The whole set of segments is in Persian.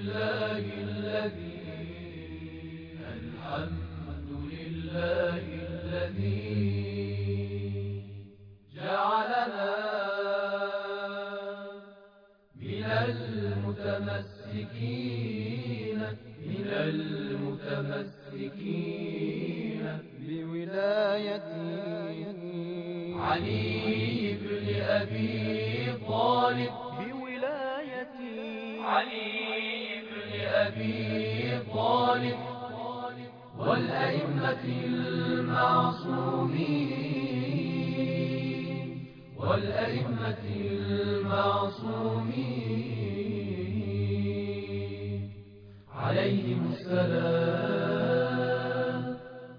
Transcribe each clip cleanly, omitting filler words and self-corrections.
لله الذي الحمد لله الذي جعلنا من المتمسكين بولاية علي بن أبي طالب والأئمة المعصومين عليهم السلام.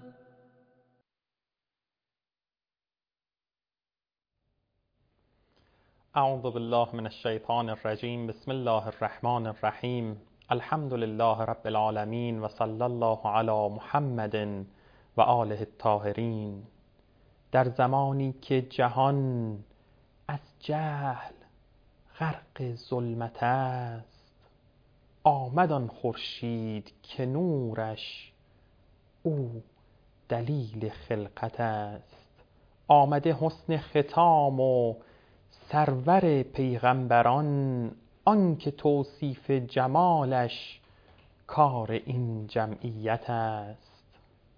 اعوذ بالله من الشیطان الرجیم. بسم الله الرحمن الرحیم. الحمد لله رب العالمین و صلی الله علی محمد و آله الطاهرین. در زمانی که جهان از جهل غرق ظلمت است، آمد آن خورشید که نورش او دلیل خلقت است. آمده حسن ختام و سرور پیغمبران، آن که توصیف جمالش کار این جمعیت است.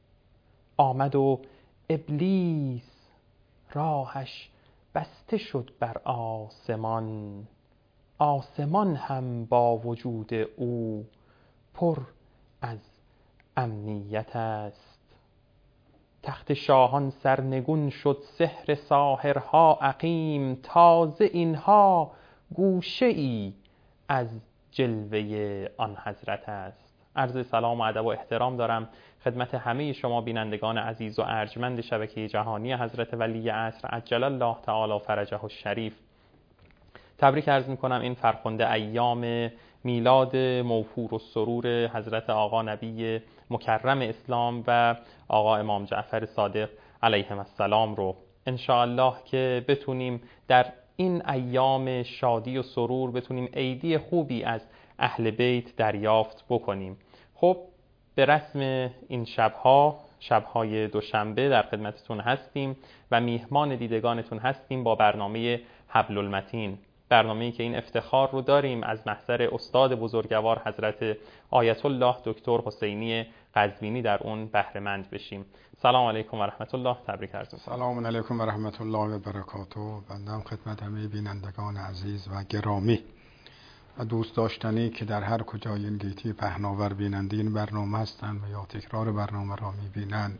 آمد و ابلیس راهش بسته شد بر آسمان، آسمان هم با وجود او پر از امنیت است. تخت شاهان سرنگون شد، سحر ساحرها عقیم، تازه اینها گوشه ای از جلوه آن حضرت است. عرض سلام و ادب و احترام دارم خدمت همه شما بینندگان عزیز و ارجمند شبکه جهانی حضرت ولی عصر عجل الله تعالی فرجه الشریف. تبریک عرض میکنم این فرخنده ایام میلاد موفور و سرور حضرت آقا نبی مکرم اسلام و آقا امام جعفر صادق علیهم السلام رو انشاءالله که بتونیم در این ایام شادی و سرور بتونیم عیدی خوبی از اهل بیت دریافت بکنیم. خب به رسم این شبهای دوشنبه در خدمتتون هستیم و میهمان دیدگانتون هستیم با برنامه حبل المتین، برنامه‌ای که این افتخار رو داریم از محضر استاد بزرگوار حضرت آیت الله دکتر حسینی قزوینی در اون بهره مند بشیم. سلام علیکم و رحمت الله. تبریک عرض می‌کنم. سلام علیکم و رحمت الله و برکاته. بنده خدمت همه بینندگان عزیز و گرامی و دوست داشتنی که در هر کجای این گیتی پهناور بیننده این برنامه هستند و یا تکرار برنامه را می‌بینند،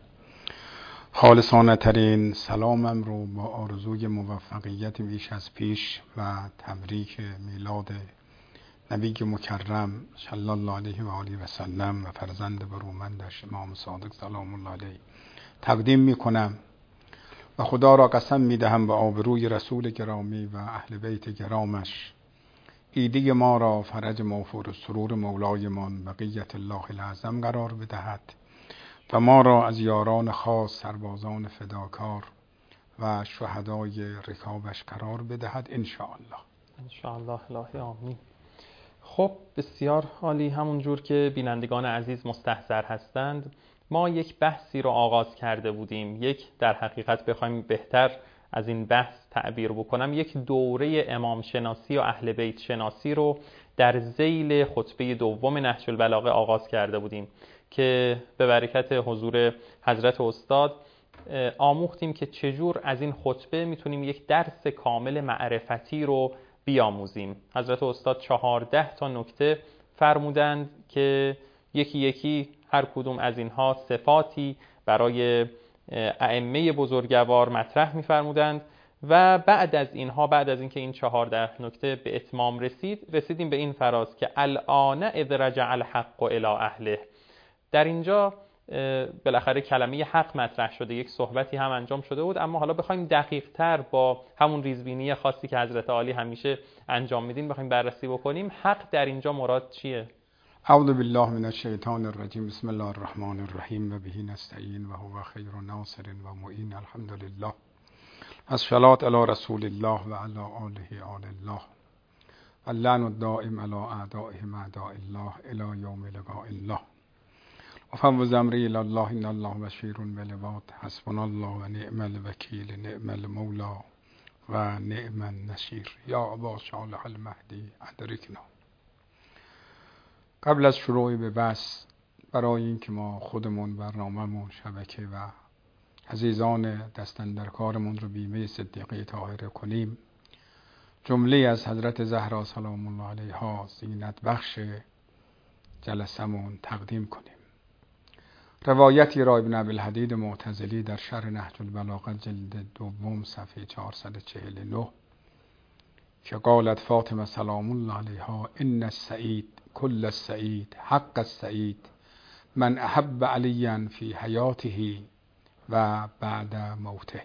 خالصانه ترین سلامم رو با آرزوی موفقیت بیش از پیش و تبریک میلاد نبی مکرم صلی الله علیه و آله و سلم و فرزند برومندش امام صادق سلام الله علیه تقدیم میکنم و خدا را قسم میدهم به آبروی رسول گرامی و اهل بیت گرامش عیدی ما را فرج موفور و سرور مولایمان بقیت الله الاعظم قرار بدهد و ما را از یاران خاص، سربازان فداکار و شهدای رکابش قرار بدهد انشاءالله. انشاءالله الهی آمین. خب بسیار عالی. همون جور که بینندگان عزیز مستحضر هستند، ما یک بحثی رو آغاز کرده بودیم، در حقیقت بخوایم بهتر از این بحث تعبیر بکنم، یک دوره امام شناسی و اهل بیت شناسی رو در ذیل خطبه دوم نهج البلاغه آغاز کرده بودیم که به برکت حضور حضرت استاد آموختیم که چجور از این خطبه میتونیم یک درس کامل معرفتی رو بیاموزیم. حضرت استاد 14 تا نکته فرمودند که یکی یکی هر کدوم از اینها صفاتی برای ائمه بزرگوار مطرح می‌فرمودند و بعد از اینکه این 14 نکته به اتمام رسیدیم به این فراز که الآن اذ رجع الحق الی اهله. در اینجا بالاخره کلمه حق مطرح شده، یک صحبتی هم انجام شده بود، اما حالا بخوایم دقیق تر با همون ریزبینی خاصی که حضرت عالی همیشه انجام میدین بخوایم بررسی بکنیم، حق در اینجا مراد چیه؟ اعوذ بالله من الشیطان الرجیم. بسم الله الرحمن الرحیم و به نستعین و هو خیر ناصر و معین. الحمدلله. الصلاة علی رسول الله و علی آله آل الله و اللعن الدائم علی اعدائهم اعداء الله الی یوم لقاء الله. افوض امری الی الله ان الله بشیر بالعباد. حسبنا الله و نعم الوکیل نعم المولا و نعم النصیر. یا ابا صالح المهدی ادرکنا. قبل از شروع به بحث، برای اینکه ما خودمون برنامه‌مون شبکه و عزیزان دستاندرکارمون رو بیمه صدیقه طاهره کنیم، جمله از حضرت زهرا سلام الله علیها زینت بخش جلسمون تقدیم کنیم. روایتی را ابن ابی‌الحدید معتزلی در شرح نهج البلاغه جلد دوم صفحه 449 که قالت فاطمه سلام الله علیها ان السعید کل السعید حق السعید من احب علیا فی حیاته و بعد موته.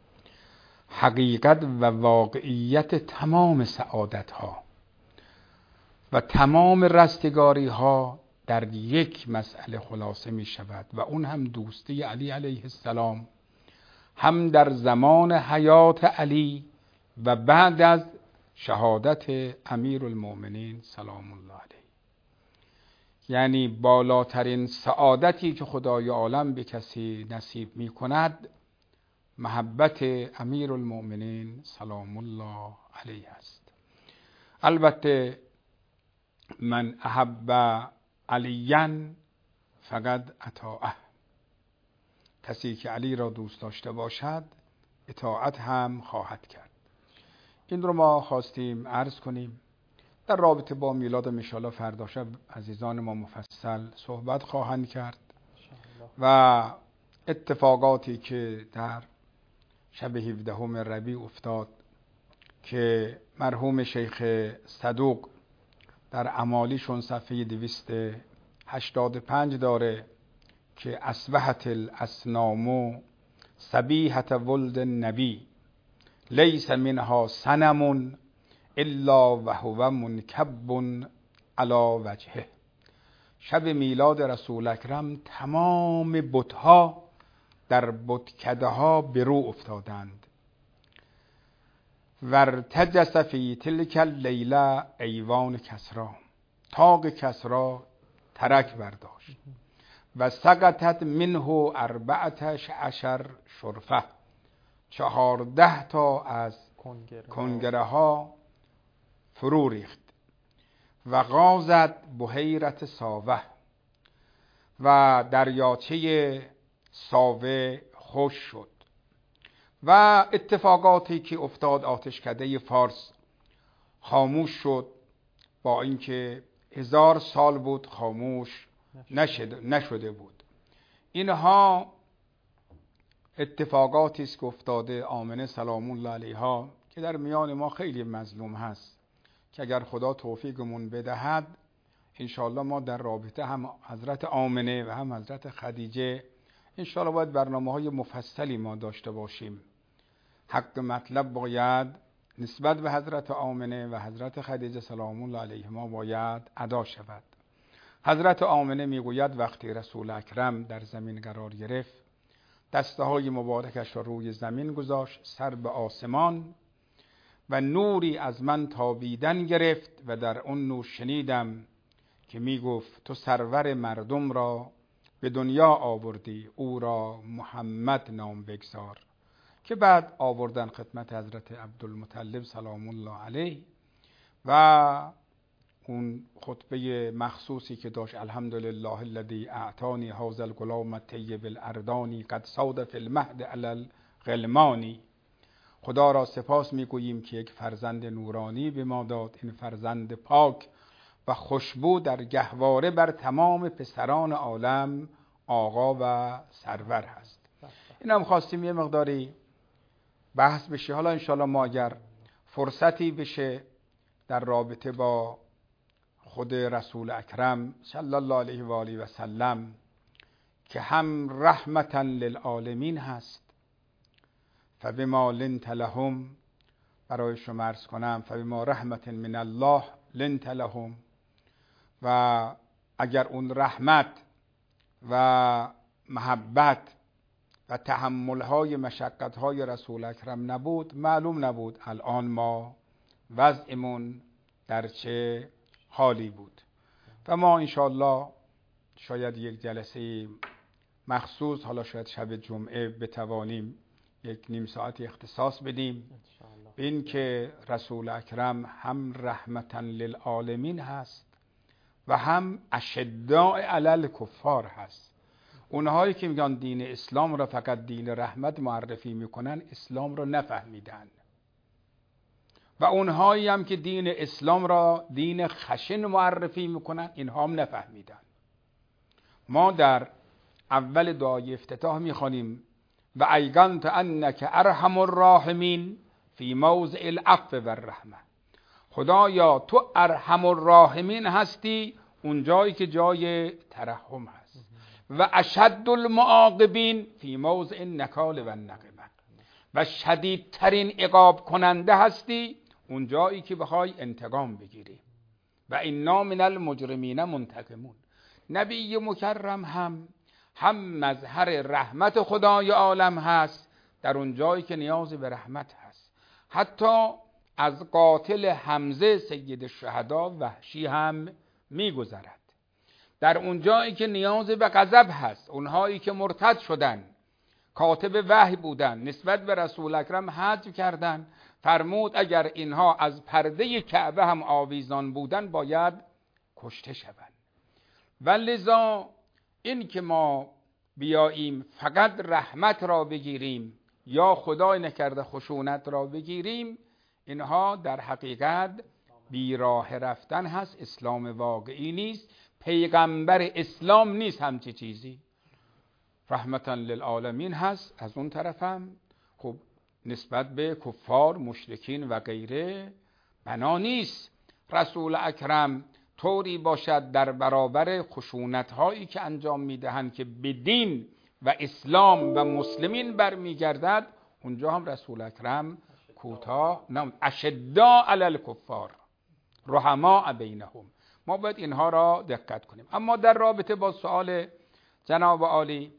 حقیقت و واقعیت تمام سعادت ها و تمام رستگاری ها در یک مسئله خلاصه می شود و اون هم دوستی علی علیه السلام، هم در زمان حیات علی و بعد از شهادت امیر المؤمنین سلام الله علیه. یعنی بالاترین سعادتی که خدای عالم به کسی نصیب می کند محبت امیر المؤمنین سلام الله علیه است. البته من احب علیاً فقد اطاعه. کسی که علی را دوست داشته باشد اطاعت هم خواهد کرد. این رو ما خواستیم عرض کنیم. در رابطه با میلاد انشاءالله فردا شب عزیزان ما مفصل صحبت خواهند کرد و اتفاقاتی که در شب 17 ربیع افتاد که مرحوم شیخ صدوق در اعمالیشون صفحه 285 داره که اصبحت الاسنام صبیحة ولد النبی لیس منها صنم الا وهو منکب علی وجهه. شب میلاد رسول اکرم تمام بتها در بتکده ها به رو افتادند. ورتجس فی تلک اللیله ایوان کسری، طاق کسری ترک برداشت و سقطت منه 14 شرفه، 14 تا از کنگره ها فرو ریخت و غازت بحیرت ساوه و دریاچه ساوه خوش شد و اتفاقاتی که افتاد آتشکده فارس خاموش شد، با اینکه 1000 سال بود خاموش نشده بود. اینها اتفاقاتی است که افتاده. آمنه سلام الله علیها که در میان ما خیلی مظلوم هست که اگر خدا توفیقمون بدهد انشاءالله ما در رابطه هم حضرت آمنه و هم حضرت خدیجه انشاءالله باید برنامه‌های مفصلی ما داشته باشیم. حق مطلب باید نسبت به حضرت آمنه و حضرت خدیجه سلام الله علیهما باید ادا شود. حضرت آمنه میگوید وقتی رسول اکرم در زمین قرار گرفت، دسته های مبارکش را روی زمین گذاشت، سر به آسمان و نوری از من تابیدن گرفت و در اون نور شنیدم که میگفت تو سرور مردم را به دنیا آوردی، او را محمد نام بگذار. که بعد آوردن خدمت حضرت عبدالمطلب سلام الله علیه و اون خطبه مخصوصی که داشت الحمدلله الذی اعطانی هذا الغلام الطیب الاردانی قد صاد فی المهد علی الغلمانی. خدا را سپاس میگوییم که یک فرزند نورانی به ما داد. این فرزند پاک و خوشبو در گهواره بر تمام پسران عالم آقا و سرور هست. این هم خواستیم یه مقداری بحث بشه. حالا انشاءالله ما اگر فرصتی بشه در رابطه با خود رسول اکرم صلی الله علیه و آله و سلم که هم رحمتا للعالمین هست، فبما لنت لهم، برای شما عرض کنم فبما رحمت من الله لنت لهم، و اگر اون رحمت و محبت و تحمل‌های مشقت‌های رسول اکرم نبود، معلوم نبود الان ما وضعمون در چه حالی بود. و ما انشاءالله شاید یک جلسه مخصوص، حالا شاید شب جمعه، بتوانیم یک نیم ساعتی اختصاص بدیم به این که رسول اکرم هم رحمتا للعالمین هست و هم اشداء علی الکفار هست. اونهایی که میگن دین اسلام را فقط دین رحمت معرفی میکنن، اسلام را نفهمیدن. و اونهایی هم که دین اسلام را دین خشن معرفی میکنن، اینها هم نفهمیدن. ما در اول دعای افتتاح میخوانیم و ایقنت انک ارحم الراحمین فی موضع العفو و الرحمه. خدایا تو ارحم الراحمین هستی اون جایی که جای ترحم هست، و اشد المعاقبین فی موضع النکال و النقمه، و شدیدترین عقاب کننده هستی اون جایی که بخوای انتقام بگیری. و انا من المجرمین منتقمون. نبی مکرم هم مظهر رحمت خدای عالم هست در اون جایی که نیاز به رحمت هست. حتی از قاتل حمزه سید الشهدا وحشی هم میگذرد. در اون جایی که نیاز به غضب هست، اونهایی که مرتد شدن، کاتب وحی بودن، نسبت به رسول اکرم حذف کردن، فرمود اگر اینها از پرده کعبه هم آویزان بودن باید کشته شوند. و لذا این که ما بیاییم فقط رحمت را بگیریم یا خدای نکرده خشونت را بگیریم، اینها در حقیقت بیراه رفتن هست. اسلام واقعی نیست، پیغمبر اسلام نیست همچی چیزی. رحمتا للعالمین هست از اون طرفم. خب نسبت به کفار، مشرکین و غیره بنا نیست رسول اکرم طوری باشد در برابر خشونت هایی که انجام میدهند که به دین و اسلام و مسلمین برمیگردد، اونجا هم رسول اکرم کوتاه نه، اشداء علی الکفار رحماء بینهم. ما باید اینها را دقت کنیم. اما در رابطه با سؤال جناب عالی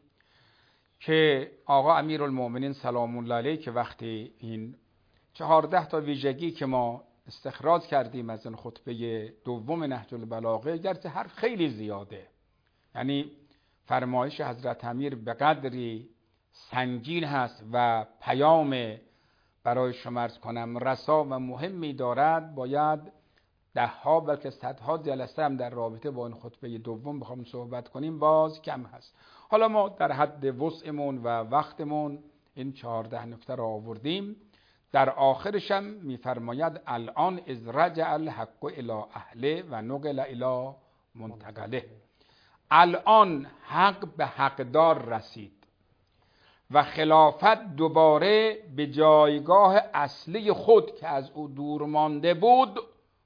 که آقا امیرالمؤمنین سلام الله علیه که وقتی این 14 تا ویژگی که ما استخراج کردیم از این خطبه دوم نهج البلاغه، گرچه حرف خیلی زیاده، یعنی فرمایش حضرت امیر به قدری سنگین هست و پیام برای شما عرض کنم رسا و مهمی دارد، باید دهها بلکه صدها جلسه هم در رابطه با این خطبه دوم بخوام صحبت کنیم باز کم هست. حالا ما در حد وسعمون و وقتمون این 14 نکته را آوردیم. در آخرش هم میفرماید الان از رجع الحق الی اهله و نقل الی منتقله. الان حق به حقدار رسید و خلافت دوباره به جایگاه اصلی خود که از او دور مانده بود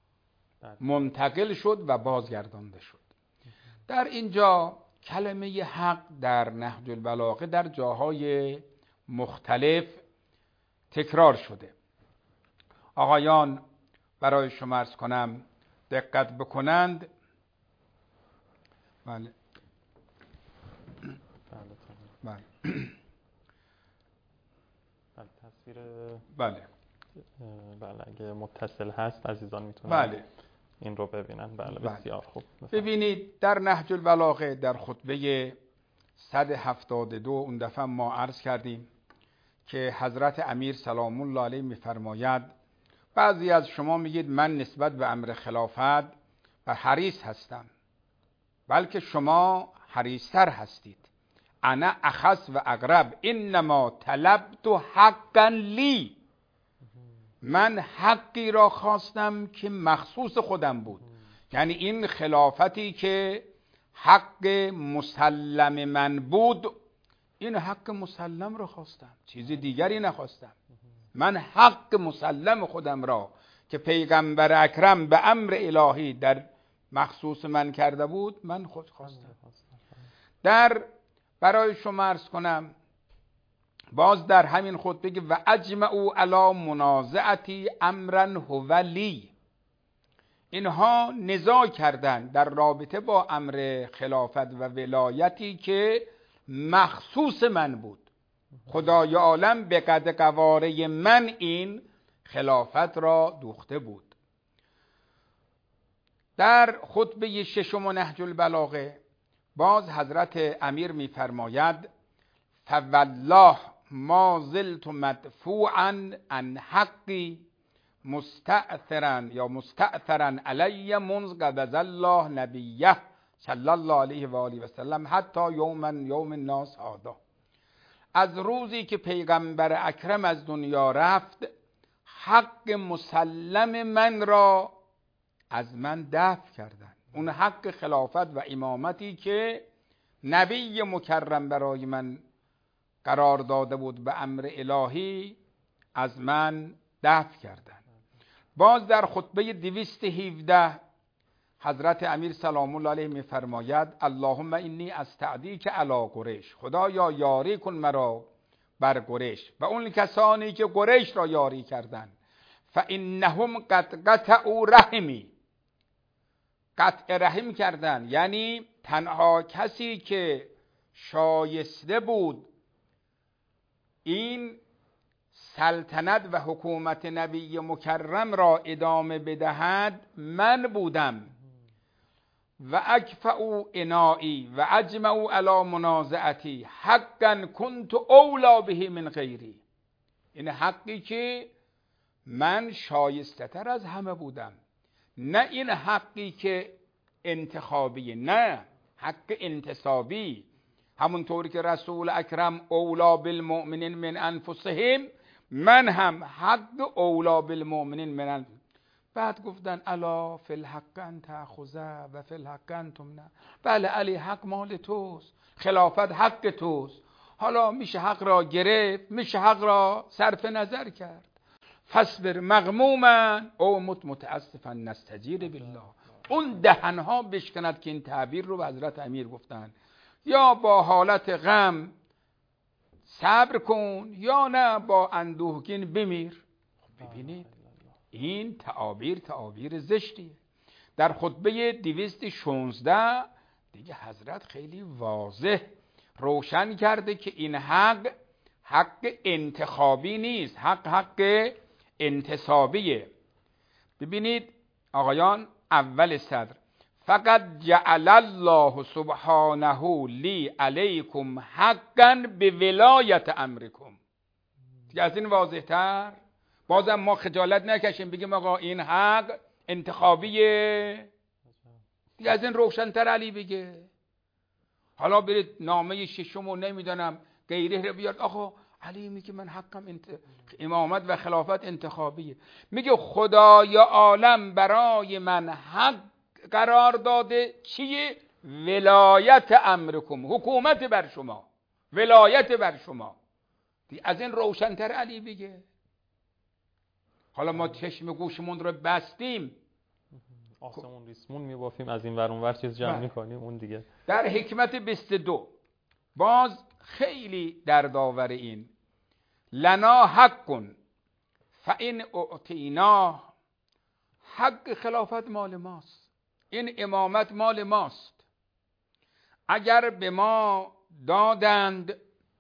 منتقل شد و بازگردانده شد. در اینجا کلمه حق در نهج البلاغه در جاهای مختلف تکرار شده. آقایان برای شما عرض کنم دقت بکنند. بله بله تصویر بله بله اگه متصل هست عزیزان میتونن بله این رو ببینن. بله بسیار خوب. ببینید در نهج البلاغه در خطبه 172 اون دفعه ما عرض کردیم که حضرت امیر سلام الله علیه میفرماید بعضی از شما میگید من نسبت به امر خلافت و حریص هستم، بلکه شما حریص‌تر هستید. انا اخص و اقرب انما طلبت حقا لی، من حقی را خواستم که مخصوص خودم بود. یعنی این خلافتی که حق مسلم من بود، این حق مسلم را خواستم، چیز دیگری نخواستم. من حق مسلم خودم را که پیغمبر اکرم به امر الهی در مخصوص من کرده بود من خود خواستم. در برای شما عرض کنم باز در همین خود بگه و اجمعوا علی منازعتی امرا هو لی، اینها نزاع کردن در رابطه با امر خلافت و ولایتی که مخصوص من بود. خدای عالم به قد قواره من این خلافت را دوخته بود. در خطبه ششم نهج البلاغه باز حضرت امیر میفرماید فوالله ما زلت مدفوعا عن حقی مستأثرا علی منذ قبض الله نبیه صلی الله علیه و آله و سلم حتی یوم الناس هذا. از روزی که پیغمبر اکرم از دنیا رفت حق مسلم من را از من دفع کردند. اون حق خلافت و امامتی که نبی مکرم برای من قرار داده بود به امر الهی از من دفع کردند. باز در خطبه 217 حضرت امیر سلام الله علیه میفرماید اللهم انی استعدیک علی قریش، خدایا یاری کن مرا بر قریش و اون کسانی که قریش را یاری کردند. فانهم قد قطعوا رحمی، قطع رحم کردن، یعنی تنها کسی که شایسته بود این سلطنت و حکومت نبی مکرم را ادامه بدهد من بودم. و اکفؤ انایی و اجمعوا علی منازعتی حقا کنت اولا به من غیری. این حقی که من شایسته تر از همه بودم، نه این حقی که انتخابی، نه حق انتصابی. همونطوری که رسول اکرم اولا بالمؤمنین من انفسهم، من هم حق اولا بالمؤمنین من انفسهم. بعد گفتن الا فی الحق ان تأخذ و فی الحق ان تمنع. بله علی حق مال توست، خلافت حق توست، حالا میشه حق را گرفت، میشه حق را صرف نظر کرد. فاصبر مغموما او متاسفا نستجیر بالله. اون دهنها بشکند که این تعبیر رو به حضرت امیر گفتن، یا با حالت غم صبر کن یا نه با اندوهگین بمیر. ببینید این تعابیر زشتیه. در خطبه 216 دیگه حضرت خیلی واضح روشن کرده که این حق انتخابی نیست، حق انتصابیه. ببینید آقایان، اول صدر فقط جعل الله سبحانه لی علیکم حقا به ولایت امرکم. دیگه از این واضح تر بازم ما خجالت نکشیم بگیم آقا این حق انتخابیه. دیگه از این روشن‌تر علی بگه. حالا برید نامه ششم و نمیدونم غیره رو بیاد، آقا علی میگه من حقم امامت و خلافت انتخابیه. میگه خدای عالم برای من حق قرار داده چیه؟ ولایت امرکم، حکومت بر شما، ولایت بر شما. از این روشن‌تر علی بگه. حالا ما چشم گوشمون رو بستیم، آسمون ریسمون میبافیم، از این ور اون ور چیز جمع میکنیم. اون دیگه در حکمت 22 باز خیلی دردآور این لنا حق فإن اعطینا. حق خلافت مال ماست، این امامت مال ماست. اگر به ما دادند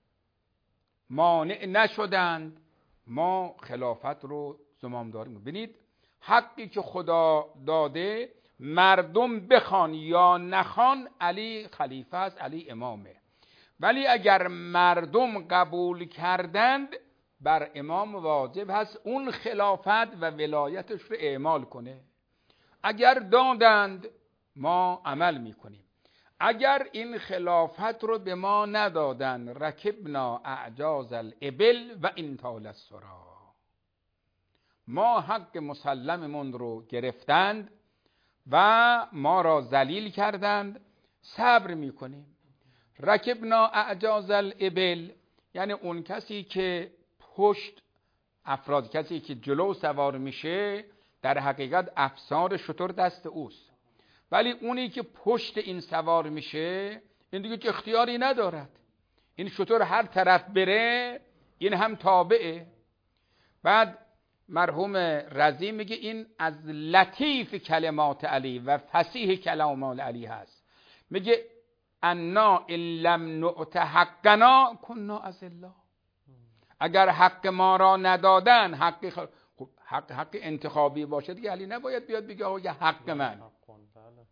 مانع نشدند ما خلافت رو زمامداری می‌کنیم. ببینید حقی که خدا داده مردم بخوان یا نخوان علی خلیفه است، علی امامه. ولی اگر مردم قبول کردند بر امام واجب هست اون خلافت و ولایتش رو اعمال کنه. اگر دادند ما عمل میکنیم، اگر این خلافت رو به ما ندادند رکبنا اعجاز الابل و انطال السرا. ما حق مسلممون رو گرفتند و ما را ذلیل کردند، صبر میکنیم. رکبنا اعجاز الابل یعنی اون کسی که پشت افراد، کسی که جلو سوار میشه در حقیقت افسار شتر دست اوست، ولی اونی که پشت این سوار میشه این دیگه اختیاری ندارد. این شتر هر طرف بره این هم تابعه. بعد مرحوم رضی میگه این از لطیف کلمات علی و فصیح کلمات علی هست. میگه انا ان لم نؤت حقنا کنا اذلا. اگر حق ما را ندادن حق انتخابی باشه دیگه علی نباید بیاد بگه آقا حق من.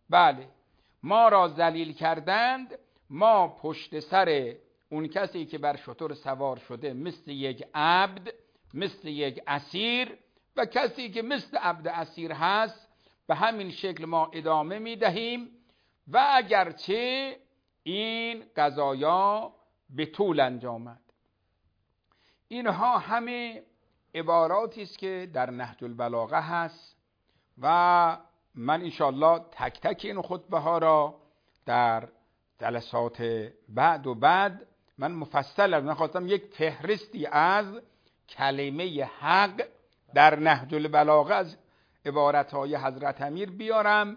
بله، ما را ذلیل کردند، ما پشت سر اون کسی که بر شتر سوار شده مثل یک عبد، مثل یک اسیر و کسی که مثل عبد اسیر هست به همین شکل ما ادامه میدهیم و اگرچه این قضایا به طول انجامد. اینها همه عباراتی است که در نهج البلاغه هست و من انشاءالله تک تک این خطبه ها را در جلسات بعد من مفصل من خواستم یک فهرستی از کلمه حق در نهج البلاغه از عبارتهای حضرت امیر بیارم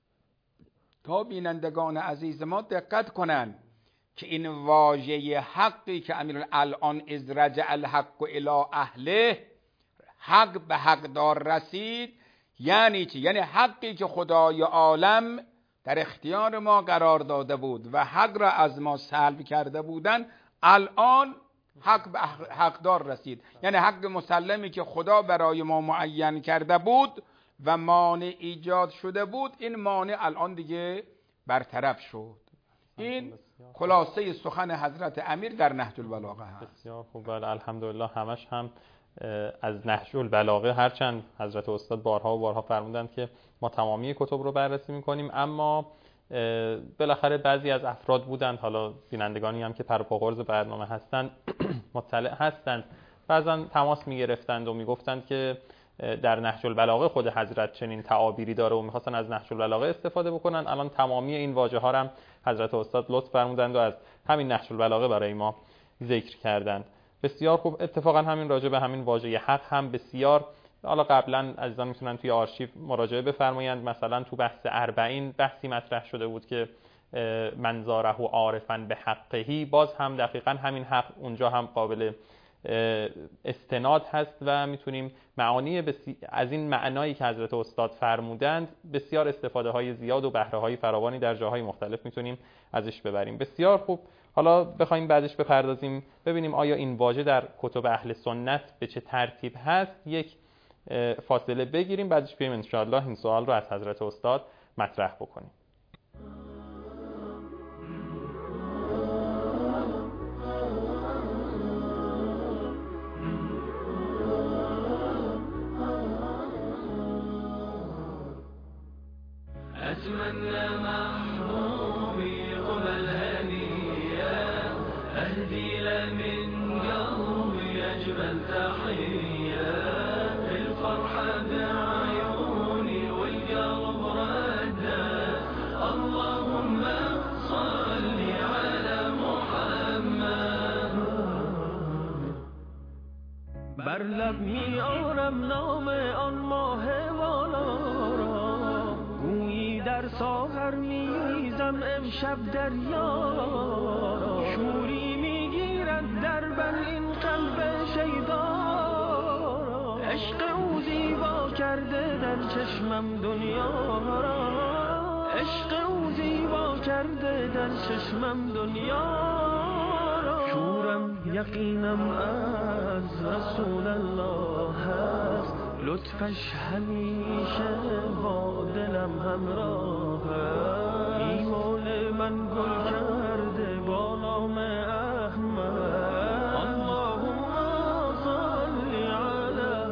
تا بینندگان عزیز ما دقت کنند که این واژه حقی که امیر الان از رجع الحق الی اهله، حق به حقدار رسید، یعنی چی؟ یعنی حقی که خدای عالم در اختیار ما قرار داده بود و حق را از ما سلب کرده بودن، الان حق به حقدار رسید. یعنی حق مسلمی که خدا برای ما معین کرده بود و مانع ایجاد شده بود، این مانع الان دیگه برطرف شد. این خلاصه سخن حضرت امیر در نهج البلاغه هست. بسیار خوب. الحمدلله همش هم از نهج البلاغه، هرچند حضرت استاد بارها و بارها فرمودند که ما تمامی کتب رو بررسی میکنیم، اما بالاخره بعضی از افراد بودند، حالا بینندگانی هم که پروپاگورز برنامه هستند مطلع هستند، بعضا تماس میگرفتند و میگفتند که در نهج البلاغه خود حضرت چنین تعابیری داره و میخواستن از نهج البلاغه استفاده بکنن. الان تمامی این واژه ها هم حضرت استاد لطف فرمودند و از همین نهج البلاغه برای ما ذکر کردند. بسیار خوب. اتفاقا همین راجع به همین واژه حق هم بسیار، حالا قبلا عزیزان میتونن توی آرشیو مراجعه بفرمایند، مثلا تو بحث 40 بحثی مطرح شده بود که من زاره عارفا به حقهی، باز هم دقیقا همین حق اونجا هم قابل استناد هست و میتونیم معانی از این معنایی که حضرت استاد فرمودند بسیار استفاده های زیاد و بهره های فراوانی در جاهای مختلف میتونیم ازش ببریم. بسیار خوب. حالا بخوایم بعدش بپردازیم ببینیم آیا این واژه در کتب اهل سنت به چه ترتیب هست. یک فاصله بگیریم، بعدش بیایم انشاءالله این سوال رو از حضرت استاد مطرح بکنیم. أتمنى محبوبي قبل الهنية أهدي له من قلبي أجمل تحية، الفرحة بعيوني والقلب ردة، اللهم صل على محمد. بر لب میارم نام آن ماه والا را، گویی در ساغر میریزم امشب دریا را، شوری میگیرد در بر این قلب شیدا را، عشق او زیبا کرده در چشمم دنیا را، عشق او زیبا کرده در چشمم دنیا را، شورم یقینم از رسول الله هست، لطفش همیشه با دلم همراه، ایمان من گل کرده با نام احمد، اللهم صل علی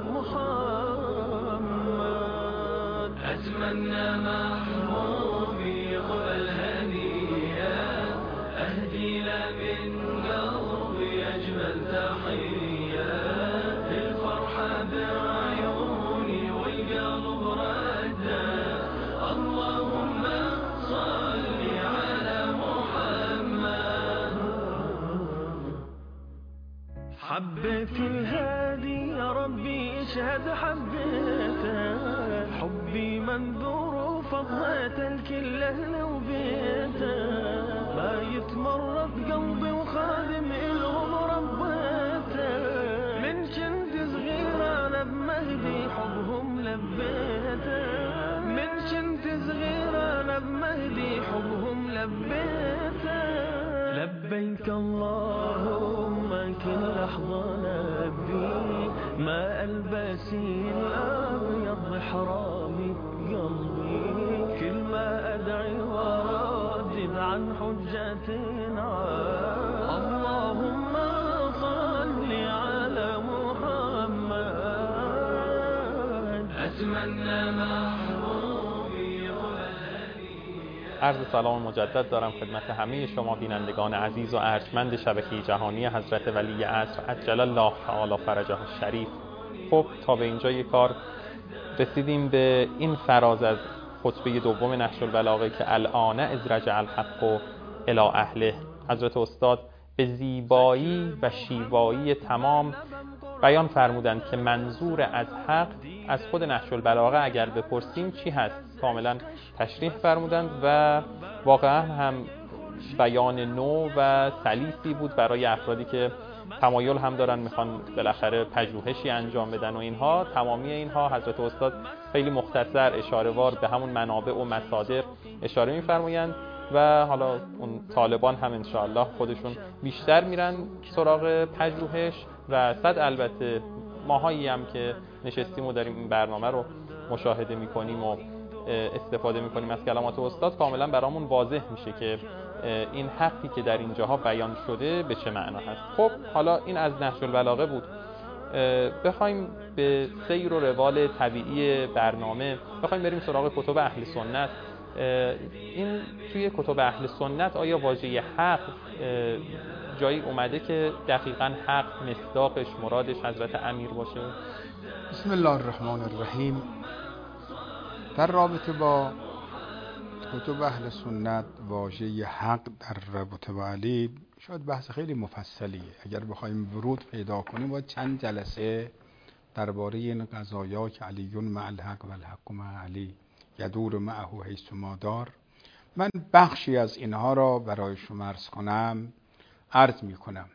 محمد. أتمنى محبوبي قبل هنية أهدي له من قلبي أجمل تحية، الفرحة بعيوني والقلب ردة، اللهم صل على محمد. حبيت الهادي يا ربي اشهد حبيته، حبي منذور وفضيت الكل اهله وبيته، ما يتمرد قلبي وخادم الهم ربيته، من كنت صغير انا بمهدي حبهم لبيته، من كنت صغير انا بمهدي حبهم لبيته، لبيك اللهم كل لحظة لبي، ما ألبسي الأبيض حرامي قلبي، كل ما ندعي وردد عن حجتنا. اللهم صل على محمد. أتمنى محبوبي عرض سلام مجدد دارم خدمت همه شما بینندگان عزیز و ارجمند شبکه جهانی حضرت ولی عصر عجل الله تعالی فرجه الشریف. خب تا به اینجای کار رسیدیم به این فراز از خطبه دوم نهج البلاغه که الآن اذ رجع الحق الی اهله. حضرت استاد به زیبایی و شیوایی تمام بیان فرمودند که منظور از حق از خود نهج البلاغه اگر بپرسیم چی هست، کاملا تشریح فرمودند و واقعا هم بیان نو و سلیسی بود برای افرادی که تمایل هم دارن میخوان بالاخره پژوهشی انجام بدن و اینها. تمامی اینها حضرت استاد خیلی مختصر اشاره‌وار به همون منابع و مصادر اشاره میفرمایند و حالا اون طالبان هم انشاءالله خودشون بیشتر میرن سراغ پژوهش و صد البته ماهایی هم که نشستیم و داریم این برنامه رو مشاهده میکنیم و استفاده میکنیم از کلمات استاد، کاملا برامون واضح میشه که این حقی که در اینجاها بیان شده به چه معنا هست. خب حالا این از نهج البلاغه بود. بخوایم به سیر و روال طبیعی برنامه بخوایم بریم سراغ کتب اهل سنت، این توی کتب اهل سنت آیا واژه حق جایی اومده که دقیقاً حق مصداقش مرادش حضرت امیر باشه؟ بسم الله الرحمن الرحیم. در رابطه با کتب اهل سنت واژه حق در رابطه با علی شاید بحث خیلی مفصلیه. اگر بخوایم ورود پیدا کنیم باید چند جلسه درباره این قضایا که علی مع الحق و الحق مع علی یدور معه حیث ما دار، من بخشی از اینها را برای شما عرض میکنم.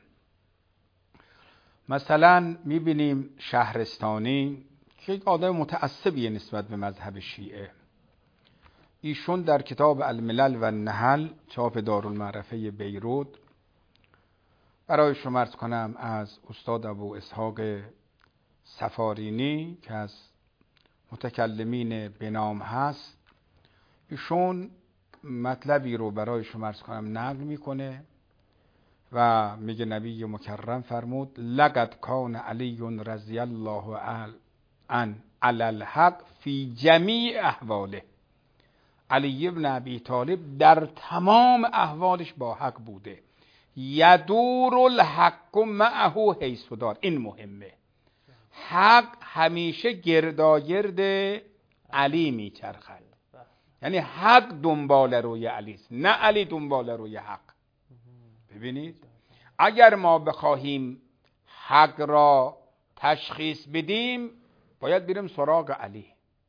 مثلا میبینیم شهرستانی که یک آدم متعصبیه نسبت به مذهب شیعه. ایشون در کتاب الملل و النحل چاپ دارالمعرفه بیروت برای شما عرض کنم از استاد ابو اسحاق سفارینی که از متکلمین بنام هست، ایشون مطلبی رو برای شما عرض کنم نقل میکنه و میگه نبی مکرم فرمود لقد کان علی رضی الله عنه علی الحق فی جمیع احواله. علی ابن ابی طالب در تمام احوالش با حق بوده. یدور الحق معه حیث دار. این مهمه. حق همیشه گرداگرد علی میچرخد، یعنی حق دنبال روی علی است، نه علی دنبال روی حق. ببینید اگر ما بخواهیم حق را تشخیص بدیم باید بریم سراغ علی.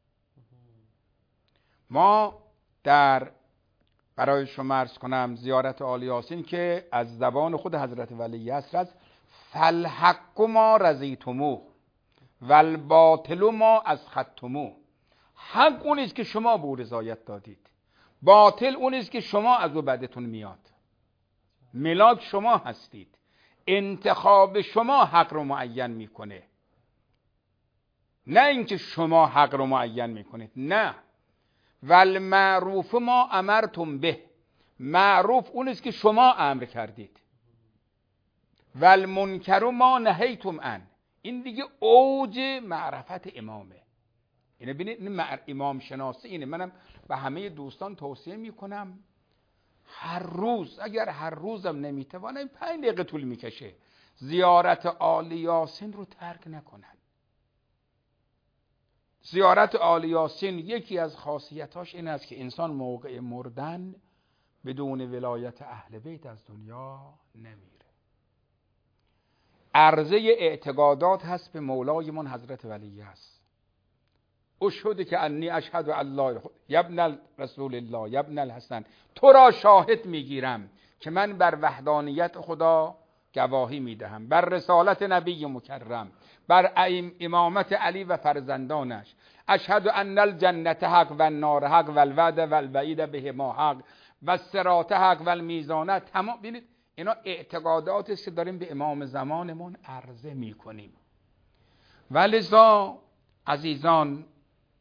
ما برای شما عرض کنم زیارت آل یاسین که از زبان خود حضرت ولی عصر است، فالحق ما رضیتموه والباطل ما اسخطتموه. حق اون است که شما به او رضایت دادید، باطل اون است که شما از او بدتون میاد. ملاک شما هستید، انتخاب شما حق رو معین میکنه، نه اینکه شما حق رو معین میکنید. نه، والمعروف ما امرتم به. معروف اون است که شما امر کردید. والمنکر ما نهیتم عن. این دیگه اوج معرفت امامه. اینه ببینید امام شناسی اینه. منم به همه دوستان توصیه میکنم هر روز، اگر هر روزم نمیتوانم 5 دقیقه طول میکشه، زیارت آل یاسین رو ترک نکنن. زیارت آل یاسین یکی از خاصیتاش این است که انسان موقع مردن بدون ولایت اهل بیت از دنیا نمیره. عرضه اعتقادات هست به مولای من حضرت ولی است. اشهد که انی اشهد الله یبن رسول الله یبن الحسن، تو را شاهد میگیرم که من بر وحدانیت خدا گواهی میدهم، بر رسالت نبی مکرم، بر امامت علی و فرزندانش. اشهد ان الجنت حق و النار حق و الوعد و الوعید بهما حق و الصراط حق و المیزان. تمام ببینید اینا اعتقاداتی است که داریم به امام زمانمون عرضه میکنیم. ولذا عزیزان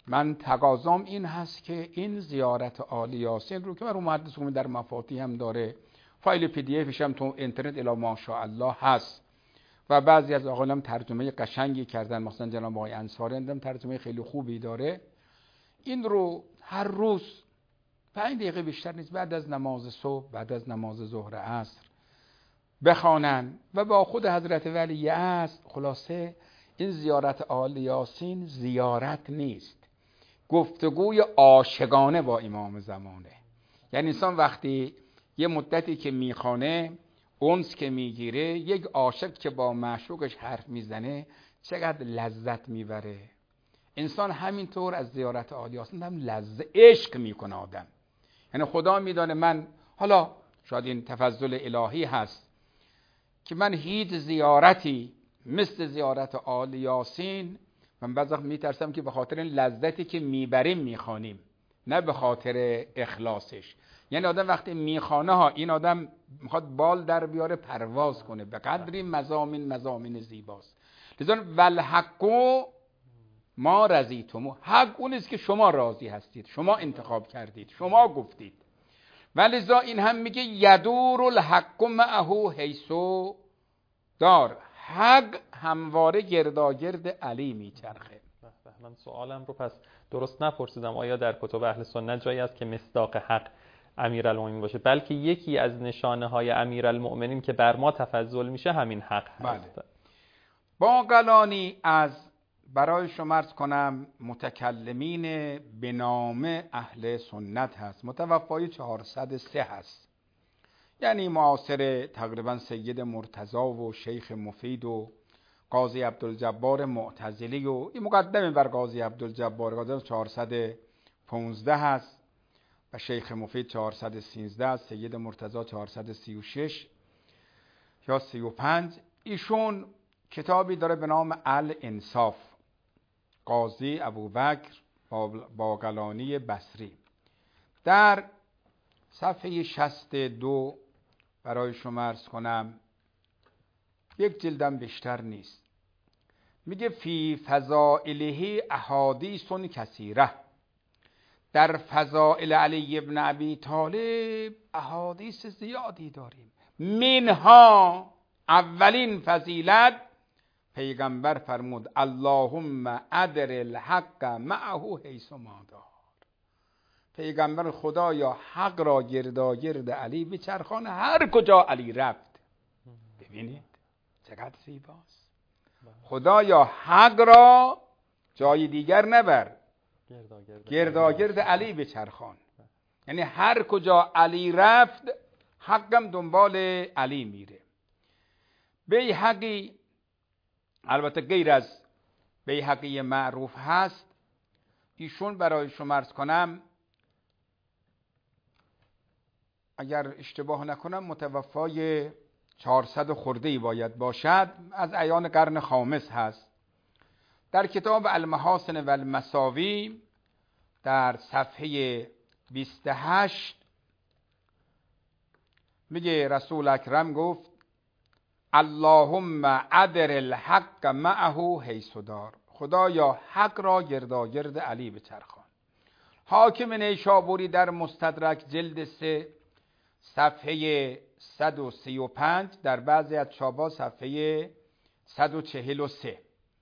من تقاضام این هست که این زیارت آل یاسین رو که من رو محدث در مفاتیح هم داره، فایل پی دی افش هم تو اینترنت الا ماشاءالله هست و بعضی از آقایان هم ترجمه قشنگی کردن، مثلا جناب آقای انصاری هم ترجمه خیلی خوبی داره. این رو هر روز 5 دقیقه بیشتر نیست، بعد از نماز صبح، بعد از نماز ظهر عصر بخوانن و با خود حضرت ولی است. خلاصه این زیارت آل یاسین زیارت نیست، گفتگوی عاشقانه با امام زمانه. یعنی انسان وقتی یه مدتی که میخوانه، انس که میگیره، یک عاشق که با معشوقش حرف میزنه چقدر لذت میبره. انسان همینطور از زیارت آل یاسین هم لذت عشق میکنه آدم. یعنی خدا میدانه من، حالا شاید این تفضل الهی هست که من هیچ زیارتی مثل زیارت آل یاسین، من بعضی وقت میترسم که به خاطر این لذتی که میبریم میخوانیم، نه به خاطر اخلاصش. یعنی آدم وقتی میخوانه ها، این آدم میخواد بال در بیاره پرواز کنه، به قدری مضامین زیباست. لذا والحق ما رضیتم، حق اون است که شما راضی هستید، شما انتخاب کردید، شما گفتید. ولذا این هم میگه یدور الحق معه حیث دار، حق همواره گرداگرد علی میچرخه. من سوالم رو پس درست نپرسیدم، آیا در کتب اهل سنت جایی است که مصداق حق امیرالمومنین باشه، بلکه یکی از نشانه های امیرالمومنین که بر ما تفضل میشه همین حق هست. بله. باقلانی از برای شما عرض کنم متکلمین به نام اهل سنت هست، متوفای 403 هست، یعنی معاصر تقریبا سید مرتضی و شیخ مفید و قاضی عبدالجبار معتزلی و این مقدمه بر قاضی عبدالجبار. قاضی 415 هست و شیخ مفید 413 هست، سید مرتضی 436 یا 35. ایشون کتابی داره به نام الانصاف، قاضی ابوبکر باقلانی بصری. در صفحه 62 برای شما عرض کنم، یک جلدم بیشتر نیست، میگه فی فضائله احادیث کثیره، در فضائل علی ابن ابی طالب احادیث زیادی داریم. منها اولین فضیلت، پیغمبر فرمود اللهم ادر الحق معه حیث ما دار. پیغمبر خدایا حق را گرداگرد علی بچرخان هر کجا علی رفت. ببینید چقدر زیباست. خدایا حق را جای دیگر نبر، گرداگرد علی بچرخان. یعنی هر کجا علی رفت حقم دنبال علی میره. بیهقی، البته غیر از بیهقی معروف هست، ایشون برای شما عرض کنم اگر اشتباه نکنم متوفای 400 خورده‌ای باید باشد، از اعیان قرن خامس هست. در کتاب المحاسن و المساوی در صفحه 28 میگه رسول اکرم گفت اللهم ادر الحق معه حیث دار، خدایا حق را گرداگرد علی بچرخان. حاکم نیشابوری در مستدرک جلد 3 صفحه 135، در بعضی از چاپ‌ها صفحه 143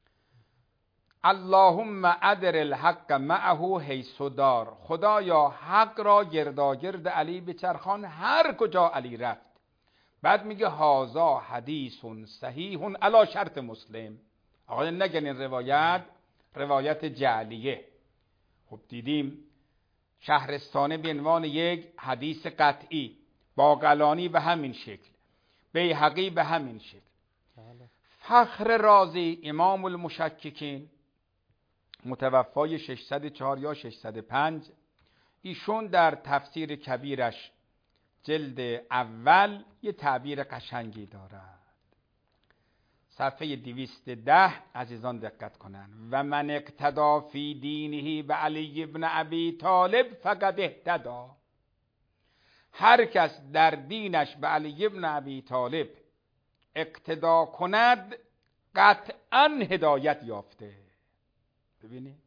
اللهم ادر الحق معه حیث دار، خدایا حق را گرداگرد علی بچرخان هر کجا علی رفت. بعد میگه هازا حدیث صحیح علی شرط مسلم. آقا نگن این روایت جعلیه. خب دیدیم شهرستانه به عنوان یک حدیث قطعی، باقلانی به همین شکل، بیهقی به همین شکل. فخر رازی امام المشککین متوفای 604 یا 605، ایشون در تفسیر کبیرش جلد اول یه تعبیر قشنگی دارد. صفحه 210 عزیزان دقت کنن. و من اقتدا فی دینه به علی ابن ابی طالب فقد اهتدا. هر کس در دینش به علی ابن ابی طالب اقتدا کند قطعا هدایت یافته. ببینید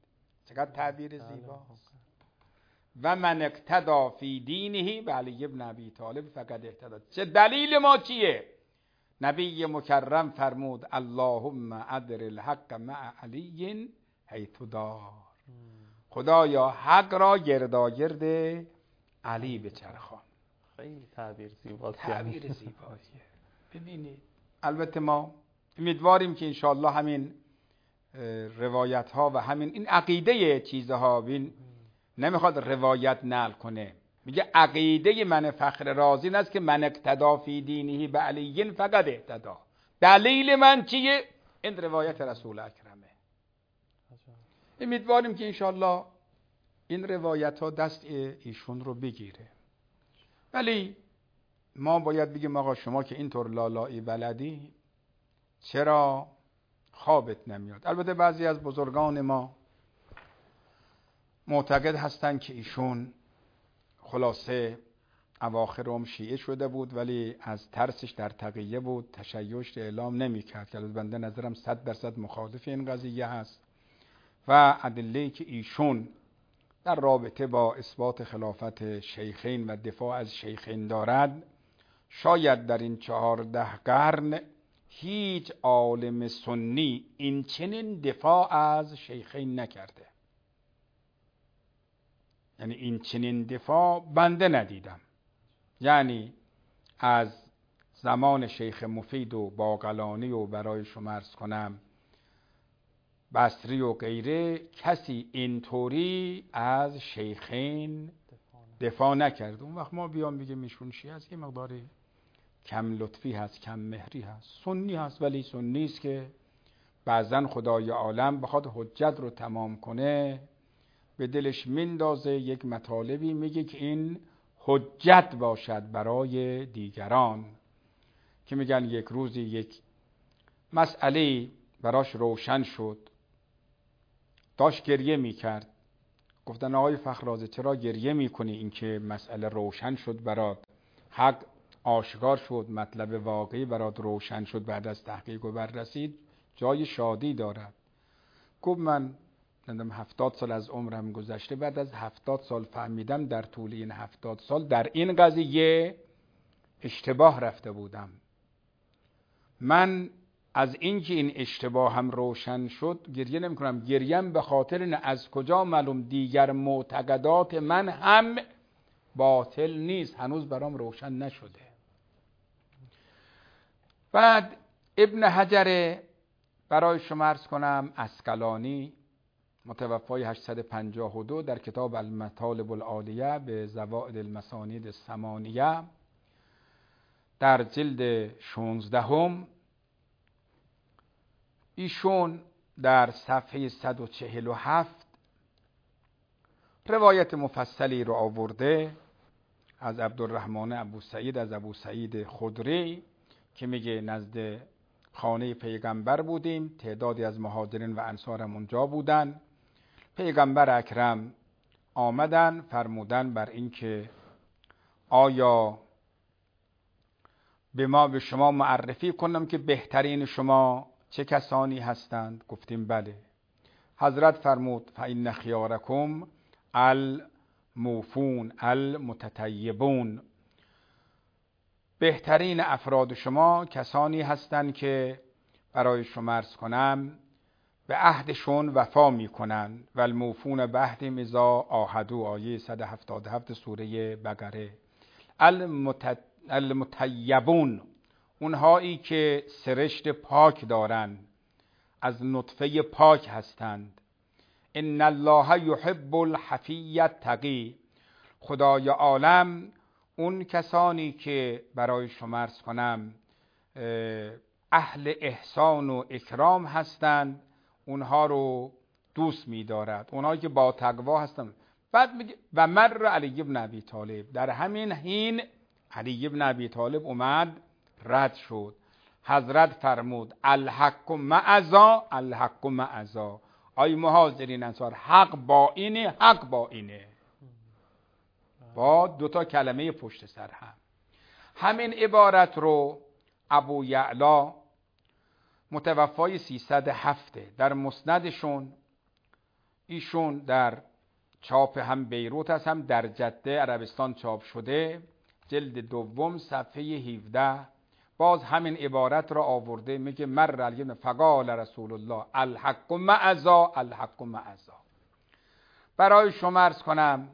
چقدر تعبیر زیباست. و من اقتدا فی دینه به علی ابن ابی طالب فقد اهتدی. چه دلیل ما چیه؟ نبی مکرم فرمود اللهم ادر الحق مع علی حیث دار. خدایا حق را گرداگرد علی بچرخان. خیلی تعبیر زیباست. تعبیر زیباییه. ببینید البته ما امیدواریم که انشاءالله همین روایت ها و همین این عقیده چیزها بین نمیخواد روایت نقل کنه، میگه عقیده من فخر رازی این است که من اقتدا فی دینه به علی فقط اهتدا. دلیل من چیه؟ این روایت رسول اکرمه. امیدواریم که انشاءالله این روایت ها دست ایشون رو بگیره. ولی ما باید بگیم آقا شما که اینطور لالایی بلدی چرا خوابت نمیاد؟ البته بعضی از بزرگان ما معتقد هستند که ایشون خلاصه اواخر عمر شیعه شده بود ولی از ترسش در تقیه بود، تشیعش اعلام نمی‌کرد که البته بنده نظرم 100% مخالف این قضیه هست و ادله‌ای که ایشون در رابطه با اثبات خلافت شیخین و دفاع از شیخین دارد شاید در این 14 قرن هیچ عالم سنی این چنین دفاع از شیخین نکرده. یعنی این چنین دفاع بنده ندیدم. یعنی از زمان شیخ مفید و باقلانی و برای شما عرض کنم بصری و غیره کسی اینطوری از شیخین دفاع نکرد. اون وقت ما بیام بگیم ایشون شیعه هست، یه مقداری کم لطفی هست، کم مهری هست. سنی هست ولی سنی است که بعضن خدای عالم بخواد حجت رو تمام کنه به دلش مندازه یک مطالبی میگه که این حجت باشد برای دیگران، که میگن یک روزی یک مسئله براش روشن شد، داشت گریه میکرد. گفتن آقای فخررازی چرا گریه میکنی؟ این که مسئله روشن شد برات، حق آشکار شد، مطلب واقعی برات روشن شد، بعد از تحقیق و بررسی جای شادی دارد. گفت من 70 سال از عمرم گذشته، بعد از 70 سال فهمیدم در طول این 70 سال در این قضیه اشتباه رفته بودم. من از اینکه این اشتباه هم روشن شد گریه نمی کنم، گریم به خاطر این از کجا معلوم دیگر معتقدات من هم باطل نیست، هنوز برام روشن نشده. بعد ابن حجر برای شما عرض کنم عسقلانی متوفای 852 در کتاب المطالب العالیه به زوائد المسانید الثمانیه در جلد 16 ایشون در صفحه 147 روایت مفصلی رو آورده از عبدالرحمن ابو سعید از ابو سعید خدری که میگه نزد خانه پیغمبر بودیم، تعدادی از مهاجرین و انصار هم اونجا بودن. پیغمبر اکرم آمدن فرمودن بر این که آیا به شما معرفی کنم که بهترین شما چه کسانی هستند؟ گفتیم بله. حضرت فرمود فإن خیارکم الموفون المتطیبون، بهترین افراد شما کسانی هستند که برای شما عرض کنم به عهدشون وفا میکنن و الموفون به عهدهم اذا عاهدوا، آیه 177 سوره بقره. المطیبون اونهایی که سرشت پاک دارن، از نطفه پاک هستند. ان الله یحب الحفی التقی، خدای عالم اون کسانی که برای شما عرض کنم اهل احسان و اکرام هستند اونها رو دوست می‌دارد، اونهایی که با تقوا هستند. بعد میگه و مر علی ابن ابی طالب، در همین حین علی ابن ابی طالب اومد رد شد. حضرت فرمود الحق معذا الحق معذا، آی مهاجرین انصار حق با اینه، حق با اینه، با دوتا کلمه پشت سر هم. همین عبارت رو ابو یعلا متوفای 307 در مسندشون ایشون در چاپ هم بیروت هست هم در جده عربستان چاپ شده، جلد دوم صفحه 17 باز همین عبارت را آورده، میگه مر علیه فقال رسول الله الحق معذا الحق معذا. برای شما عرض کنم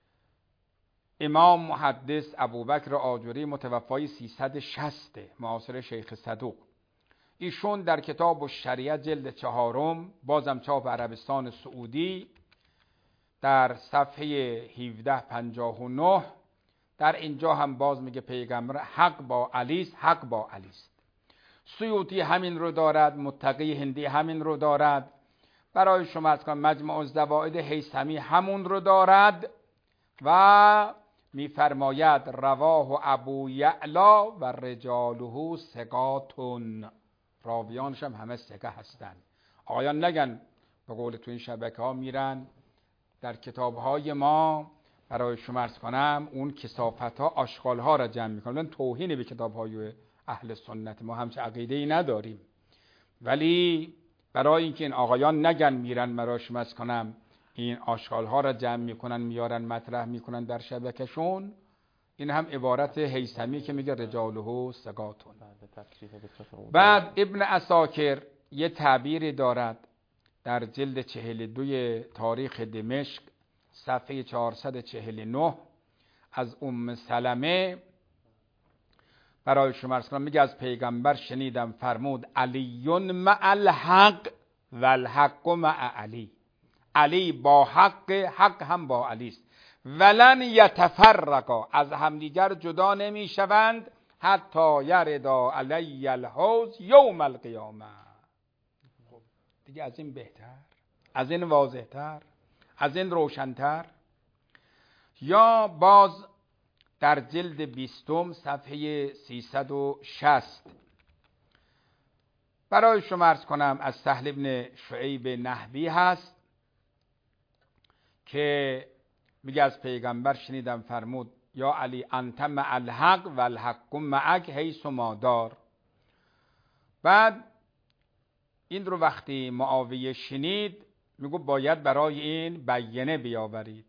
امام محدث ابوبکر آجری متوفای 360 معاصر شیخ صدوق، ایشون در کتاب الشریعه جلد 4 بازم چاپ عربستان سعودی در صفحه 1759 در اینجا هم باز میگه پیغمبر حق با علی است، حق با علی است. سیوطی همین رو دارد، متقی هندی همین رو دارد، برای شما از کنم مجمع الزوائد هیثمی همون رو دارد و میفرماید رواه ابو یعلا و رجاله ثقاتون، راویانش هم همه ثقه هستن. آقایان نگن به قول تو این شبکه ها میرن در کتاب های ما برای شما عرض کنم اون کثافت ها آشغال ها را جمع میکنن، توهین به کتاب های اهل سنت، ما همچه عقیده ای نداریم، ولی برای اینکه این آقایان نگن میرن برای شما عرض کنم این آشغال ها را جمع میکنن میارن مطرح میکنن در شبکهشون، این هم عبارت هیثمی که میگه رجاله ثقاتون. بعد ابن عساکر یه تعبیری دارد در جلد 42 تاریخ دمشق صفحه 449 از سلمه برای شما عرض کنم، میگه از پیغمبر شنیدم فرمود علی مع الحق و الحق مع علی، علی با حق، حق هم با علی است. ولن یتفرقا، از همدیگر جدا نمی شوند حتی یردا علی الحوض یوم القیامه. دیگه از این بهتر، از این واضحتر، از این روشنتر. یا باز در جلد 20 صفحه 360 برای شما عرض کنم از سهل ابن شعیب نحوی هست که میگه از پیغمبر شنیدم فرمود یا علی انت مع الحق و الحق معک حیث ما دار. بعد این رو وقتی معاویه شنید میگو باید برای این بیانه بیاورید.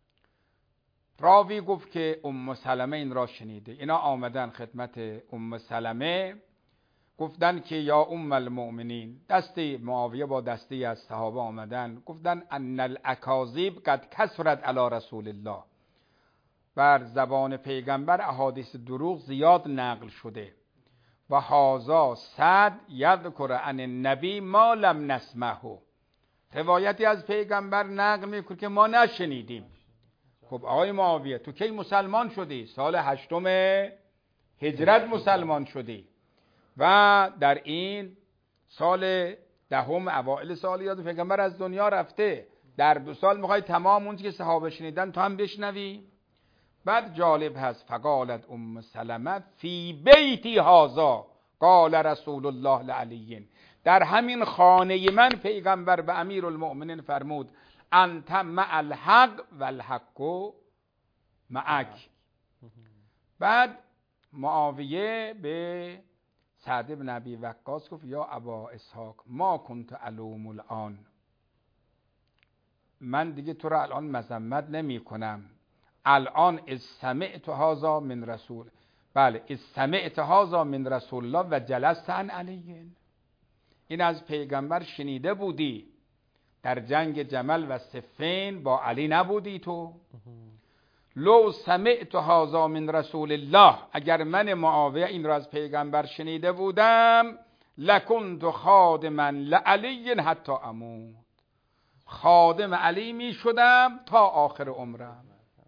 راوی گفت که سلمه این را شنیده. اینا آمدن خدمت سلمه گفتن که یا المؤمنین، دسته معاویه با دسته از صحابه آمدن گفتن ان الاکاذیب قد کثرت علی رسول الله، بر زبان پیغمبر احادیث دروغ زیاد نقل شده و هازا صد یذکر عن النبی ما لم نسمعه، روایتی از پیغمبر نقل میکنه که ما نشنیدیم. خب آقای معاویه تو کی مسلمان شدی؟ سال 8 هجرت مسلمان شدی و در این سال 10 اوائل سال یاد پیغمبر از دنیا رفته، در 2 سال میخوای تمام اون که صحابه شنیدن تو هم بشنوی؟ بعد جالب هست فقالت سلمه فی بیتی هازا قال رسول الله لعلی، در همین خانه من پیغمبر به امیر المؤمنین فرمود انت مع الحق و الحق معک. بعد معاویه به سعد بن ابی وقاص گفت یا ابا اسحاق ما کنت علوم الان، من دیگه تو را الان مذمت نمی کنم، الان از سمعت هذا من رسول، بله از سمعت هذا من رسول الله و جلست عن علی، این از پیغمبر شنیده بودی، در جنگ جمل و صفین با علی نبودی تو؟ لو سمعت هذا من رسول الله، اگر من معاویه این را از پیغمبر شنیده بودم لکنت خادما لعلی حتی اموت، خادم علی می شدم تا آخر عمرم.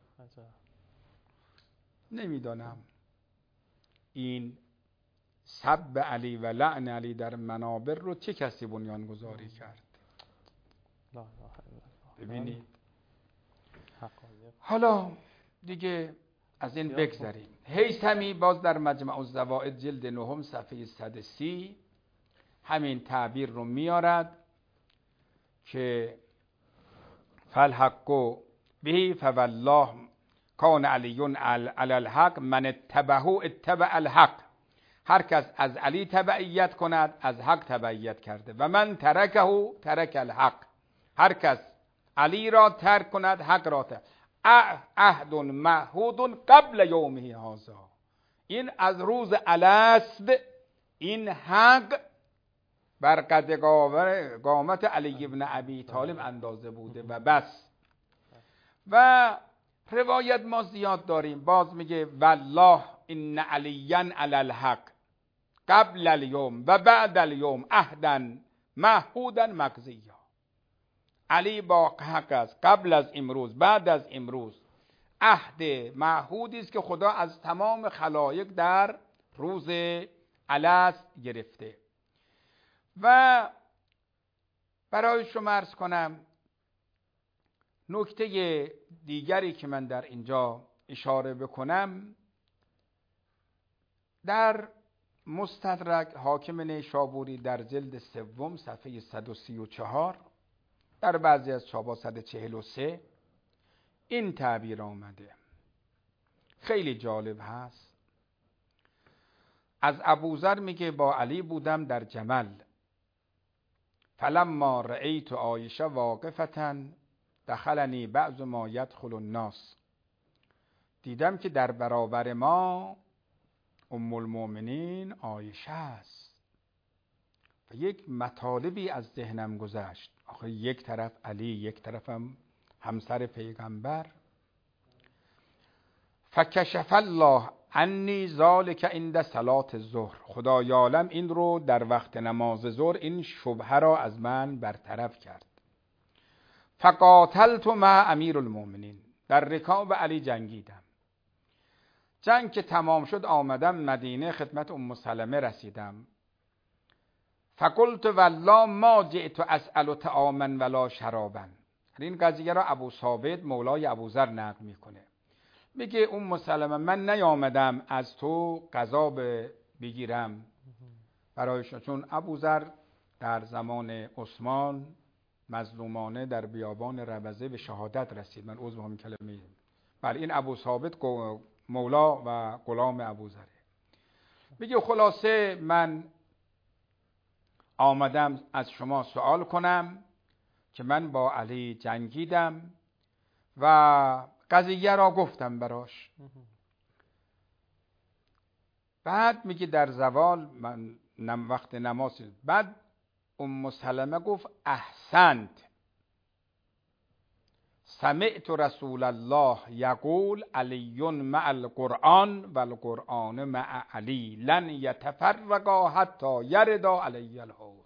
نمیدانم این سب علی و لعن علی در منابر رو چه کسی بنیان گذاری کرد؟ ببینید حالا دیگه از این بگذریم. هیثمی باز در مجمع الزوائد جلد 9 صفحه 130 همین تعبیر رو میارد که فالحق به فوالله کان علی علی الحق من اتبعه اتبع الحق، هر کس از علی تبعیت کند از حق تبعیت کرده، و من ترکه ترک الحق، هر کس علی را ترک کند حق را ترک. عهد معهود قبل یومه هذا، این از روز الست این حق بر قد قامت علی ابن ابی طالب اندازه بوده و بس. و روایت ما زیاد داریم، باز میگه والله ان علیا علی الحق قبل الیوم و بعد الیوم عهدا معهودا مقضیا. علی با حق است قبل از امروز بعد از امروز، عهد معهودی است که خدا از تمام خلایق در روز الست گرفته. و برای شما عرض کنم نکته دیگری که من در اینجا اشاره بکنم، در مستدرک حاکم نیشابوری در جلد سوم صفحه 134 در بعضی از چاپ‌ها 143 این تعبیر آمده، خیلی جالب هست. از ابوذر میگه با علی بودم در جمل، فلما رأیت عایشه واقفة دخلنی بعض ما یدخل الناس. دیدم که در برابر ما ام المؤمنین عایشه است و یک مطالبی از ذهنم گذشت. آخه یک طرف علی، یک طرفم همسر پیغمبر. فکشف الله عنی ذلک عند صلاة الظهر، خدای عالم این رو در وقت نماز ظهر این شبهه را از من برطرف کرد. فقاتلت مع امیر المؤمنین، در رکاب علی جنگیدم. جنگ که تمام شد آمدم مدینه، خدمت ام سلمه رسیدم. فقلت والله ما جئت اسأل طعاما ولا شرابا. این قضیه را ابو ثابت مولای ابوذر نقل میکنه، میگه ام سلمه من نیامدم از تو غذا بگیرم برایشون، چون ابوذر در زمان عثمان مظلومانه در بیابان ربضه به شهادت رسید. من عذر میخوام کلمه، بله این ابو ثابت مولا و غلام ابوذر. میگه خلاصه من آمدم از شما سوال کنم که من با علی جنگیدم و قضیه را گفتم براش. بعد میگه در زوال من وقت نماز، بعد ام سلمه گفت احسنت، سمعت رسول الله یقول علی مع القرآن و القرآن مع علی لن یتفرقا حتی یردا علی الحوض.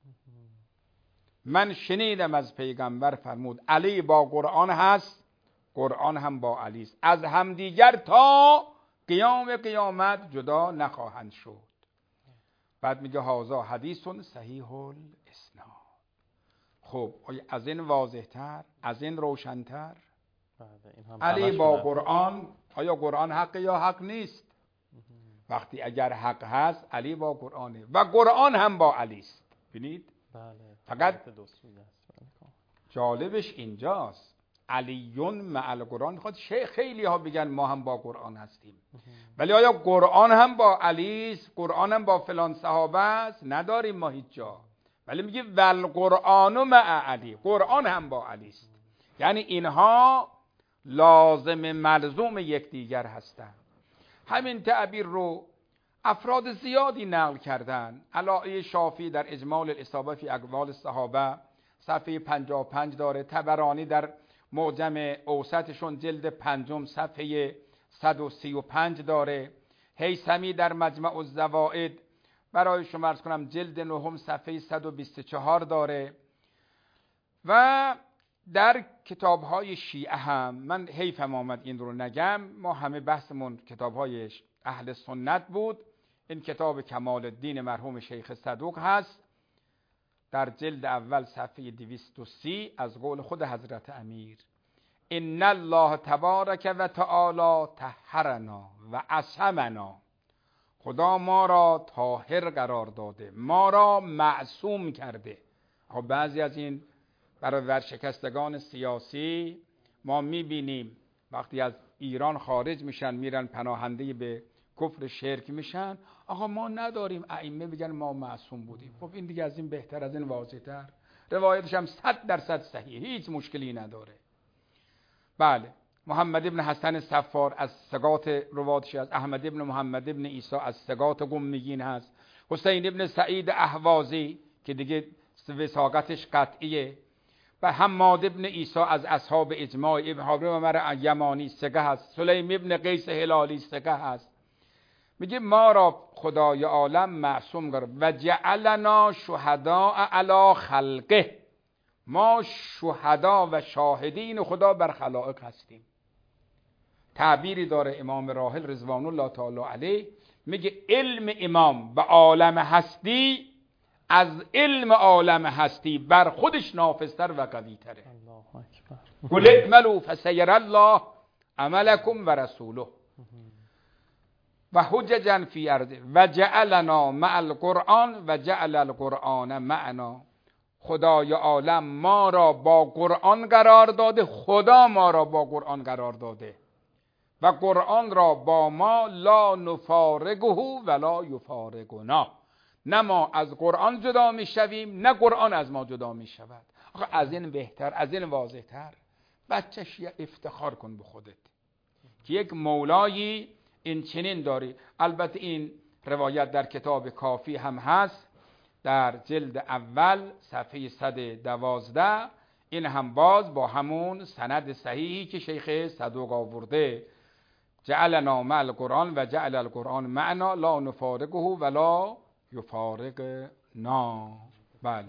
من شنیدم از پیغمبر فرمود علی با قرآن هست، قرآن هم با علی است، از همدیگر تا قیام قیامت جدا نخواهند شد. بعد میگه هذا حدیث صحیح الاسناد. خب از این واضح‌تر، از این روشن‌تر علی با قرآن، آیا قرآن حق یا حق نیست؟ وقتی اگر حق هست علی با قرآنه و قرآن هم با علی است. ببینید فقط جالبش اینجاست، علیون مع القرآن. خود خیلی ها بگن ما هم با قرآن هستیم، ولی آیا قرآن هم با علی است؟ قرآن هم با فلان صحابه است؟ نداریم ما هیچ جا. ولی میگه والقرآن مع علی، قرآن هم با علی است. یعنی اینها لازم ملزوم یکدیگر هستند. همین تعبیر رو افراد زیادی نقل کردن. علائی شافعی در اجمال الاصابه فی اقوال الصحابه صفحه 55 داره، طبرانی در معجم اوسطشون جلد 5 صفحه 135 داره، هیثمی در مجمع الزوائد برای شما عرض کنم جلد 9 صفحه 124 داره. و در کتاب‌های شیعه هم، من حیفم آمد این رو نگم، ما همه بحثمون کتاب‌های اهل سنت بود. این کتاب کمال الدین مرحوم شیخ صدوق هست، در جلد اول صفحه 230 از قول خود حضرت امیر: ان الله تبارک و تعالی طهرنا و عصمنا، خدا ما را طاهر قرار داده، ما را معصوم کرده. خب بعضی از این برای ورشکستگان سیاسی ما میبینیم وقتی از ایران خارج میشن میرن پناهنده به کفر شرک میشن، آقا ما نداریم ائمه بگن ما معصوم بودیم. خب این دیگه از این بهتر، از این واضح‌تر. روایتش هم 100% صحیح، هیچ مشکلی نداره. بله، محمد ابن حسن صفار از ثقات رواتش هست، احمد ابن محمد ابن عیسی از ثقات قمیین هست، حسین ابن سعید اهوازی که دیگه وثاقتش قطعیه، و حماد ابن عیسی از اصحاب اجماع، ابن حبر عمر یمانی ثقه هست، سلیم ابن قیس هلالی ثقه هست. میگه ما را خدای عالم معصوم کرد و جعلنا شهداء علی خلقه، ما شهدا و شاهدین خدا بر خلائق هستیم. تعبیری داره امام راحل رضوان الله تعالی علیه، میگه علم امام و عالم هستی از علم عالم هستی بر خودش نافذتر و قوی‌تره. قل اعملوا فسیر الله عملکم و رسوله و حججا فی ارضه و جعلنا مع القرآن و جعل القرآن معنا. خدای عالم ما را با قرآن قرار داده، خدا ما را با قرآن قرار داده و قرآن را با ما لا نفارقه ولا یفارقنا. نه ما از قرآن جدا می شویم نه قرآن از ما جدا می شود. آخه از این بهتر، از این واضح تر بچه‌ش افتخار کن به خودت که یک مولایی این چنین داری. البته این روایت در کتاب کافی هم هست در جلد اول صفحه 112. این هم باز با همون سند صحیحی که شیخ صدوق آورده، جعلنا مع القرآن و جعل القرآن معنا لا نفارقه ولا یفارقنا. بله،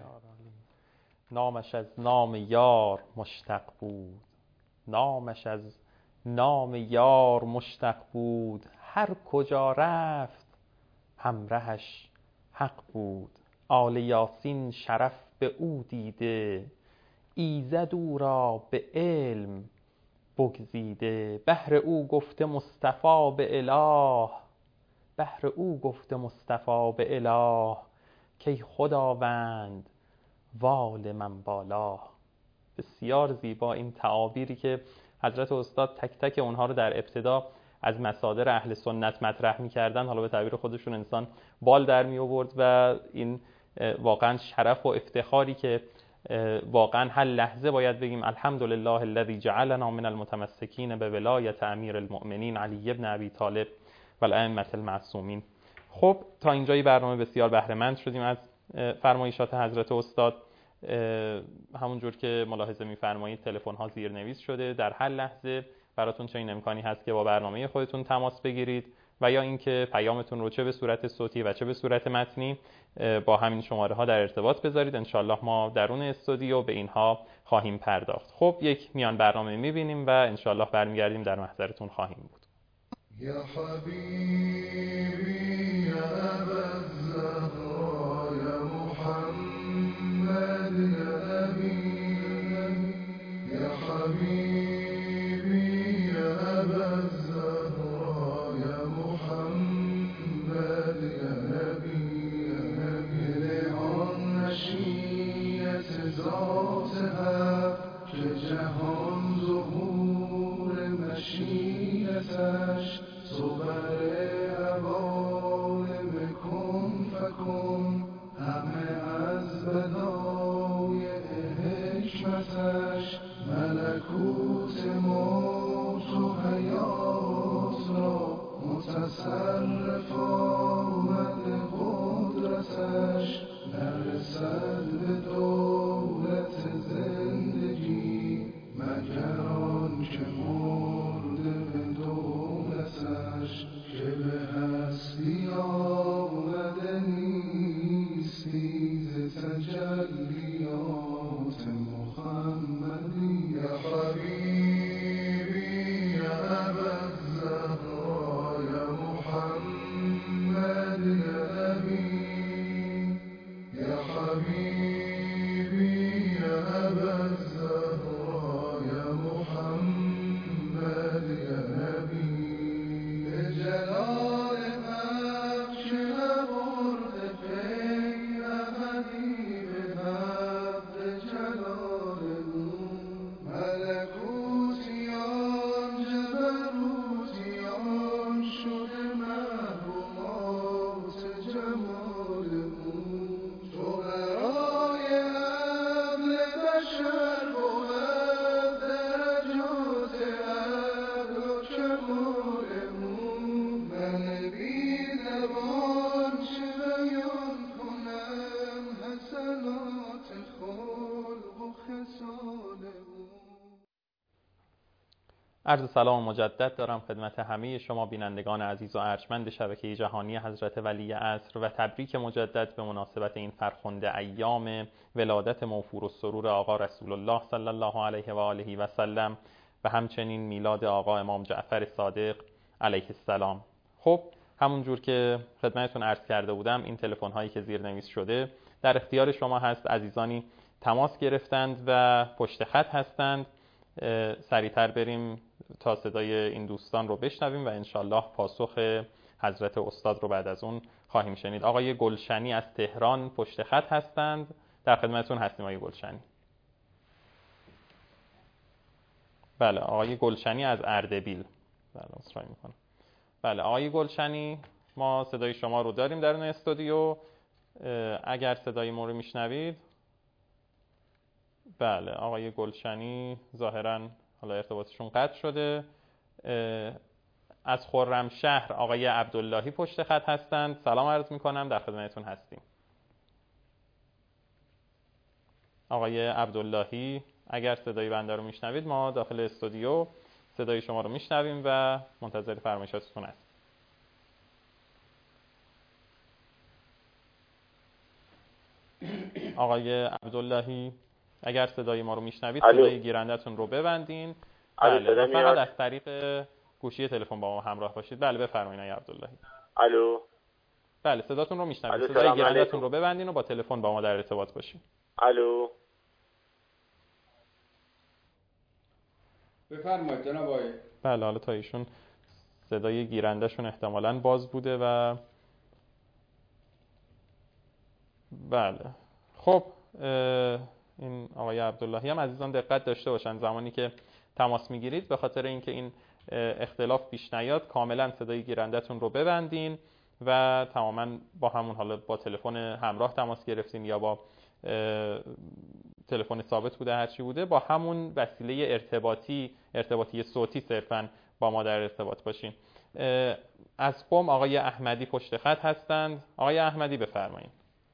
نامش از نام یار مشتق بود، نامش از نام یار مشتق بود، هر کجا رفت همرهش حق بود. آل یاسین شرف به او دیده، ایزد او را به علم بگزیده. بهر او گفته مصطفی به اله، بهر او گفته مصطفی به اله، کی خداوند وال من بالا. بسیار زیبا این تعابیری که حضرت استاد تک تک اونها رو در ابتدا از مصادر اهل سنت مطرح می‌کردن، حالا به تعبیر خودشون انسان بال در می آورد و این واقعا شرف و افتخاری که واقعا هر لحظه باید بگیم الحمدلله الذی جعلنا من المتمسکین به ولایت امیر المؤمنین علی ابن ابی طالب و الائمه المعصومین. خب تا اینجای برنامه بسیار بهره مند شدیم از فرمایشات حضرت استاد. همونجور که ملاحظه می‌فرمایید تلفن ها زیرنویس شده، در هر لحظه براتون چنین امکانی هست که با برنامه خودتون تماس بگیرید و یا اینکه پیامتون رو چه به صورت صوتی و چه به صورت متنی با همین شماره ها در ارتباط بذارید. انشالله ما درون استودیو به اینها خواهیم پرداخت. خب یک میان برنامه میبینیم و انشالله برمیگردیم در محضرتون خواهیم بود. یا حبیبی یا ابا الزهرا یا محمد یا نبی یا حبیبی یا ابا الزهرا یا محمد یا نبی آن مشیت ذات حق که جهان ظهور مشیتش صبر عوالم کن فکن همه از بدای حکمتش ملکوت موت و حیات را متصرف آمد قدرتش نرسد به دولت زندگی مگر آن که مرده به دولتش که به هستی آمده نیستی ز تجلیات محمدی یا حبیبی یا ابا الزهرا یا محمد یا نبی یا حبیبی زبان چه بیان کنم حسنات خلق و خصال او. عرض سلام مجدد دارم خدمت همه شما بینندگان عزیز و ارجمند شبکه جهانی حضرت ولی عصر و تبریک مجدد به مناسبت این فرخنده ایام ولادت موفور السرور آقا رسول الله صلی الله علیه و آله و سلم و همچنین میلاد آقا امام جعفر صادق علیه السلام. خب همونجور که خدمتتون عرض کرده بودم این تلفن هایی که زیرنویس شده در اختیار شما هست. عزیزانی تماس گرفتند و پشت خط هستند. سریعتر بریم تا صدای این دوستان رو بشنویم و انشالله پاسخ حضرت استاد رو بعد از اون خواهیم شنید. آقای گلشنی از تهران پشت خط هستند. در خدمتتون هستیم آقای گلشنی. بله آقای گلشنی از اردبیل. بله اصرار میکنم. بله آقای گلشنی ما صدای شما رو داریم درون استودیو. اگر صدای ما رو میشنوید. بله آقای گلشنی ظاهراً حالا ارتباطشون قطع شده. از خرمشهر آقای عبداللهی پشت خط هستند. سلام عرض میکنم، در خدمتتون هستیم. آقای عبداللهی اگر صدای بنده رو میشنوید ما داخل استودیو صدای شما رو میشنویم و منتظر فرمایشاتتون هستیم. آقای عبداللهی اگر صدای ما رو میشنوید صدای گیرندتون رو ببندین. بله فقط از طریق گوشی تلفن با ما همراه باشید. بله بفرمایید آقای عبداللهی. الو. بله صداتون رو میشنوید. صدای گیرندتون رو ببندین و با تلفن با ما در ارتباط باشید. الو. بفرمایید جناب آقای. بله حالا تا ایشون صدای گیرندهشون احتمالاً باز بوده و بله خب این آقای عبداللهی هم عزیزان دقت داشته باشن زمانی که تماس میگیرید به خاطر اینکه این اختلاف پیش نیاد کاملا صدای گیرندتون رو ببندین و تماما با همون حالا با تلفن همراه تماس گرفتین یا با تلفن ثابت بوده هرچی بوده با همون وسیله ارتباطی صوتی صرفا با ما در ارتباط باشین. از قم آقای احمدی پشت خط هستند. آقای احمدی بفرمایید.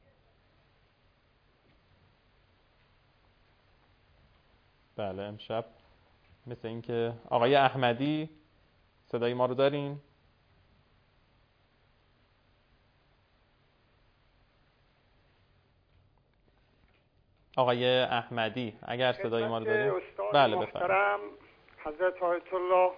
بله امشب مثل اینکه آقای احمدی صدای ما رو دارین؟ آقای احمدی اگر صدای ما رو دارین؟ بله بفرمایید. حضرت آیت الله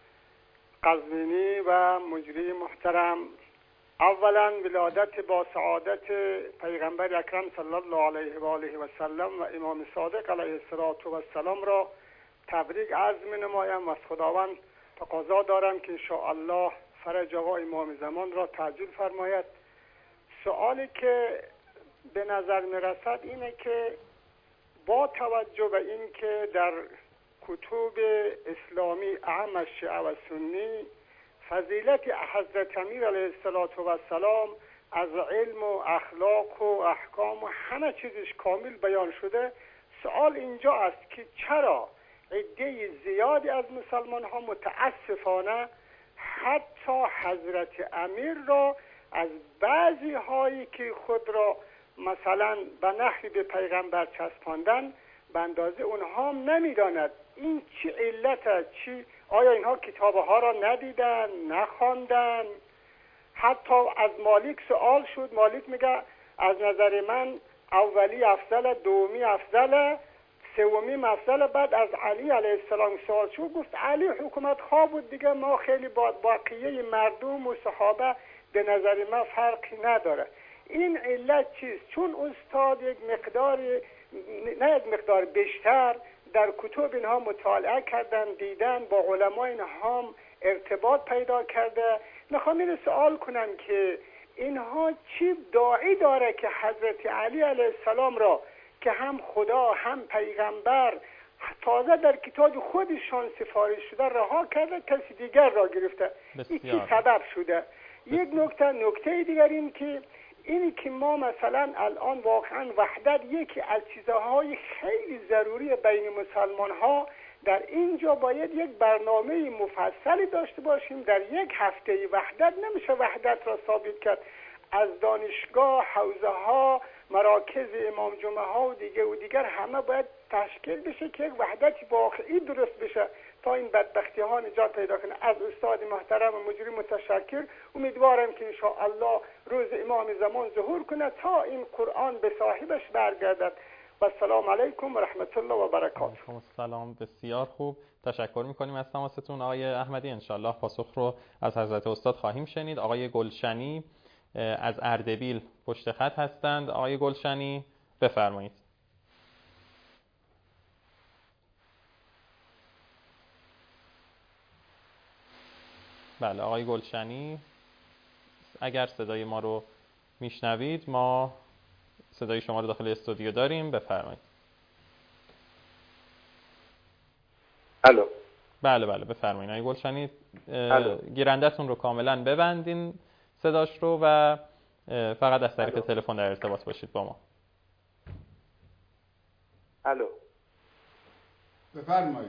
قزوینی و مجری محترم، اولا ولادت با سعادت پیغمبر اکرم صلی الله علیه و آله و سلم و امام صادق علیه السلام را تبریک عرض می‌نمایم و از خداوند تقاضا دارم که ان شاء الله فرج آقا امام زمان را تعجیل فرماید. سوالی که به نظر می‌رسد اینه که با توجه به اینکه در کتب اسلامی اعم از شیعه و سنی فضیلت حضرت امیر علیه السلام از علم و اخلاق و احکام و همه چیزش کامل بیان شده، سوال اینجا است که چرا عده زیادی از مسلمان ها متاسفانه حتی حضرت امیر را از بعضی هایی که خود را مثلا به نحوی به پیغمبر چسباندن به اندازه اونها هم نمیداند. این چی علت چی؟ آیا اینها کتابه ها را ندیدن، نخواندن؟ حتی از مالک سوال شد، مالک میگه از نظر من اولی افضل، دومی افضل، سومی افضل. بعد از علی علیه السلام سوال شد، گفت علی حکومت خواه بود دیگه، ما خیلی با بقیه مردم و صحابه به نظر من فرقی نداره. این علت چیست؟ چون استاد یک مقدار نه یک مقدار بیشتر در کتب اینها مطالعه کردن، دیدن، با علمای اینها هم ارتباط پیدا کرده. میخوام این سوال کنم که اینها چی داعی داره که حضرت علی علیه السلام را که هم خدا هم پیغمبر تازه در کتاب خودشان سفارش شده رها کرده، کسی دیگر را گرفته؟ این چی سبب شده؟ یک نکته دیگر این که اینی که ما مثلا الان واقعا وحدت یکی از چیزهای خیلی ضروری بین مسلمان ها در اینجا باید یک برنامه مفصلی داشته باشیم. در یک هفته وحدت نمیشه وحدت را ثابت کرد. از دانشگاه، حوزه ها، مراکز امام جمعه ها و دیگر همه باید تشکیل بشه که یک وحدت واقعی درست بشه تا این بدبختی ها نجات پیدا کنه. از استاد محترم مجری متشکر. امیدوارم که انشاءالله روز امام زمان ظهور کنه تا این قرآن به صاحبش برگردد. و السلام علیکم و رحمت الله و برکاته. السلام. بسیار خوب، تشکر میکنیم از تماستون آقای احمدی. انشالله پاسخ رو از حضرت استاد خواهیم شنید. آقای گلشنی از اردبیل پشت خط هستند. آقای گلشنی بفرمایید. بله آقای گلشنی، اگر صدای ما رو میشنوید، ما صدای شما رو داخل استودیو داریم، بفرمایید. الو. بله بفرمایید آقای گلشنی. گیرنده‌تون رو کاملا ببندین صداش رو و فقط از طریق تلفن در ارتباط باشید با ما. الو. بفرمایید.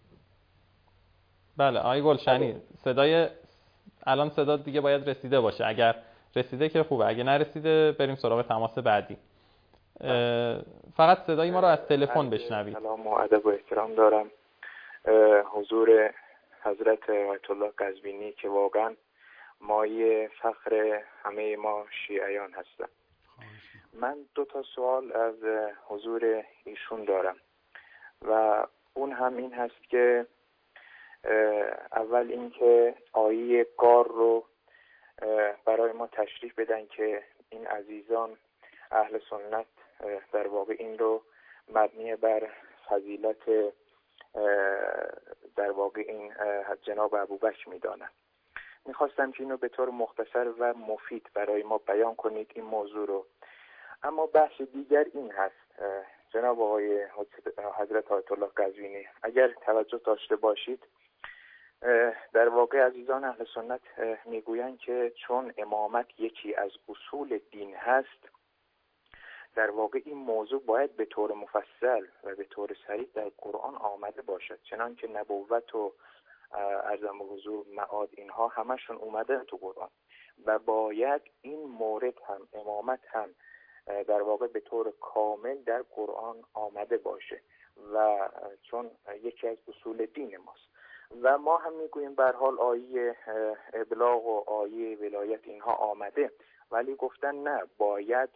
بله آقای گلشنی، الان صدا دیگه باید رسیده باشه. اگر رسیده که خوبه، اگه نرسیده بریم سراغ تماس بعدی. فقط صدای ما رو از تلفن بشنوید. سلام و ادب و احترام دارم حضور حضرت آیت الله قزوینی که واقعا مایه فخر همه ما شیعیان هستن. من 2 سوال از حضور ایشون دارم و اون هم این هست که اول اینکه آیه قار رو برای ما تشریح بدن که این عزیزان اهل سنت در واقع این رو مبنی بر فضیلت در واقع این جناب ابوبکر میدانن. میخواستم که اینو به طور مختصر و مفید برای ما بیان کنید این موضوع رو. اما بحث دیگر این هست جناب آقای حضرت آیت الله قزوینی، اگر توجه داشته باشید، در واقع عزیزان اهل سنت میگویند که چون امامت یکی از اصول دین هست، در واقع این موضوع باید به طور مفصل و به طور صریح در قرآن آمده باشد، چنانکه نبوت و ارزم حضور معاد اینها همشون اومده تو قرآن و باید این مورد هم امامت هم در واقع به طور کامل در قرآن آمده باشه و چون یکی از اصول دین ماست. و ما هم میگوییم به هر حال آیه ابلاغ و آیه ولایت اینها آمده، ولی گفتن نه، باید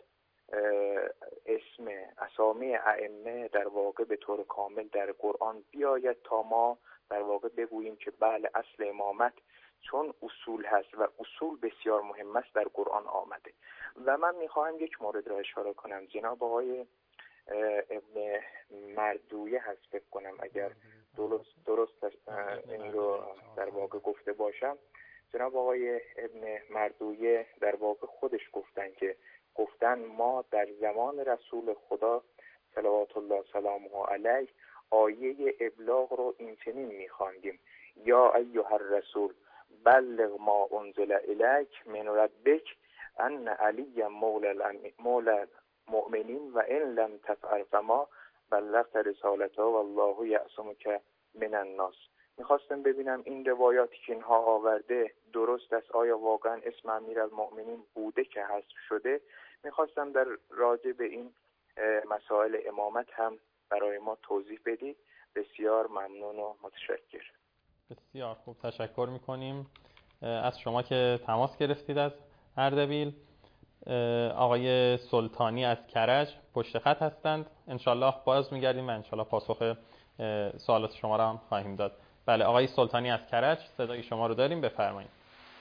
اسامی ائمه در واقع به طور کامل در قرآن بیاید تا ما در واقع بگوییم که بله اصل امامت چون اصول هست و اصول بسیار مهم است در قرآن آمده. و من میخواهم یک مورد را اشاره کنم. جناب آقای ابن مردویه هست فکر کنم، اگر درست این رو در واقع گفته باشم، جناب آقای ابن مردویه در واقع خودش گفتن ما در زمان رسول خدا صلوات الله سلامه علیه آیه ابلاغ رو این چنین میخواندیم: یا ایها الرسول بلغ ما انزل الیک من ربک ان علی مولا المؤمنین و ان لم تفعل فما بلغت رسالته والله یعصمک من الناس. میخواستم ببینم این روایاتی که اینها آورده درست است؟ آیا واقعا اسم امیرالمؤمنین بوده که حذف شده؟ میخواستم در راجع به این مسائل امامت هم برای ما توضیح بدید. بسیار ممنون و متشکر. بسیار خوب، تشکر میکنیم از شما که تماس گرفتید از اردبیل. آقای سلطانی از کرج پشت خط هستند. انشالله باز میگردیم و انشالله پاسخ سوالات شما را هم خواهیم داد. بله آقای سلطانی از کرج، صدای شما رو داریم، بفرمایید.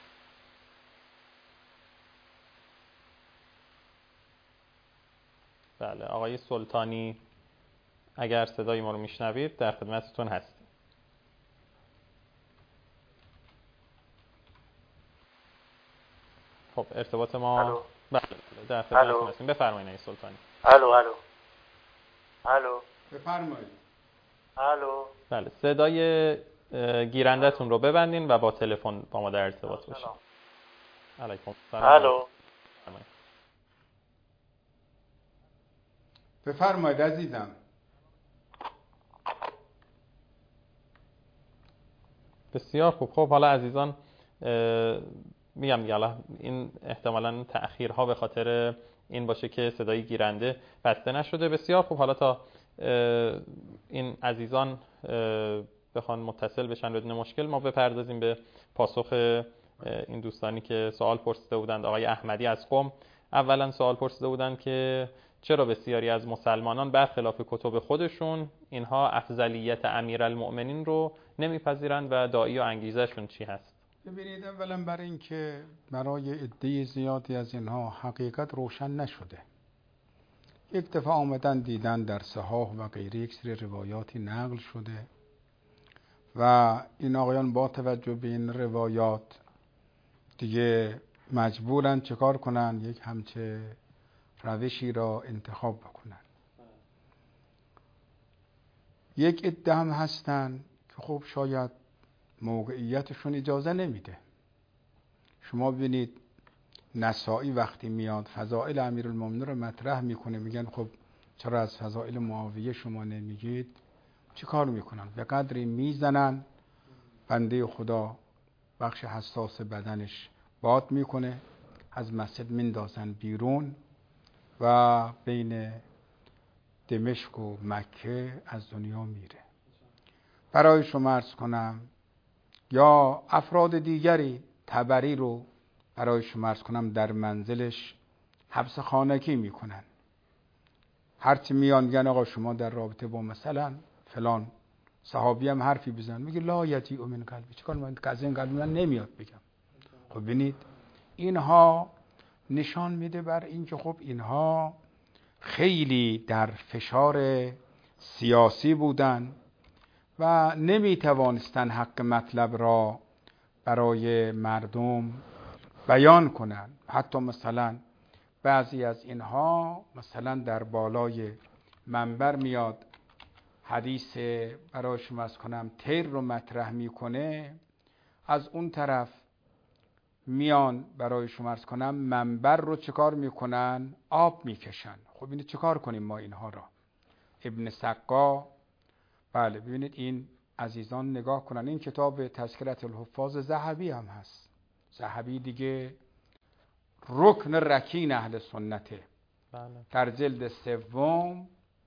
بله آقای سلطانی، اگر صدای ما رو میشنوید در خدمتتون هستیم. خب ارتباط ما الو. بله در خدمتتون هستیم. بفرمایید آقای سلطانی. الو بفرمایید. بله صدای گیرنده‌تون رو ببندین و با تلفن با ما در ارتباط باشید. علیکم السلام. بفرمایید عزیزم. بسیار خوب. خب حالا عزیزان میگم دیگه، حالا این احتمالاً تأخیرها به خاطر این باشه که صدای گیرنده بسته نشده. بسیار خوب. حالا تا این عزیزان بخوان متصل بشن بدون مشکل، ما بپردازیم به پاسخ این دوستانی که سوال پرسیده بودند. آقای احمدی از قم اولا سوال پرسیده بودند که چرا بسیاری از مسلمانان برخلاف کتب خودشون اینها افضلیت امیرالمؤمنین رو نمیپذیرند و داعی و انگیزشون چی هست؟ ببینید، اولا برای اینکه برای عده زیادی از اینها حقیقت روشن نشده. یک دفعه آمدن دیدن در صحاح و غیره یک سری روایاتی نقل شده و این آقایان با توجه به این روایات دیگه مجبورن چکار کنن؟ یک همچه روشی را انتخاب بکنن. یک عده هم هستن که خب شاید موقعیتشون اجازه نمیده. شما ببینید نسائی وقتی میاد فضائل امیرالمومنین رو مطرح میکنه، میگن خب چرا از فضائل معاویه شما نمیگید؟ چی کار میکنن؟ به قدری میزنن بنده خدا بخش حساس بدنش باد میکنه، از مسجد میندازن بیرون و بین دمشق و مکه از دنیا میره. برای شما عرض کنم یا افراد دیگری تبری رو برای شما عرض کنم در منزلش حبس خانگی میکنن. هرچی میان میگن آقا شما در رابطه با مثلا فلان صحابی هم حرفی بزن، میگه لا یجیء من قلبی، چیکار من از این قلب من نمیاد بگم. خب ببینید اینها نشان میده بر اینکه خب اینها خیلی در فشار سیاسی بودن و نمیتوانستن حق مطلب را برای مردم بیان کنن. حتی مثلا بعضی از اینها مثلا در بالای منبر میاد حدیث برای شما از کنم تیر رو مطرح میکنه، از اون طرف میان برای شما عرض کنم منبر رو چکار میکنن؟ آب میکشن. خب اینو چکار کنیم ما اینها را؟ ابن سقا، بله ببینید این عزیزان نگاه کنن، این کتاب تذکرة الحفاظ ذهبی هم هست. ذهبی دیگه رکن رکین اهل سنته. در جلد 3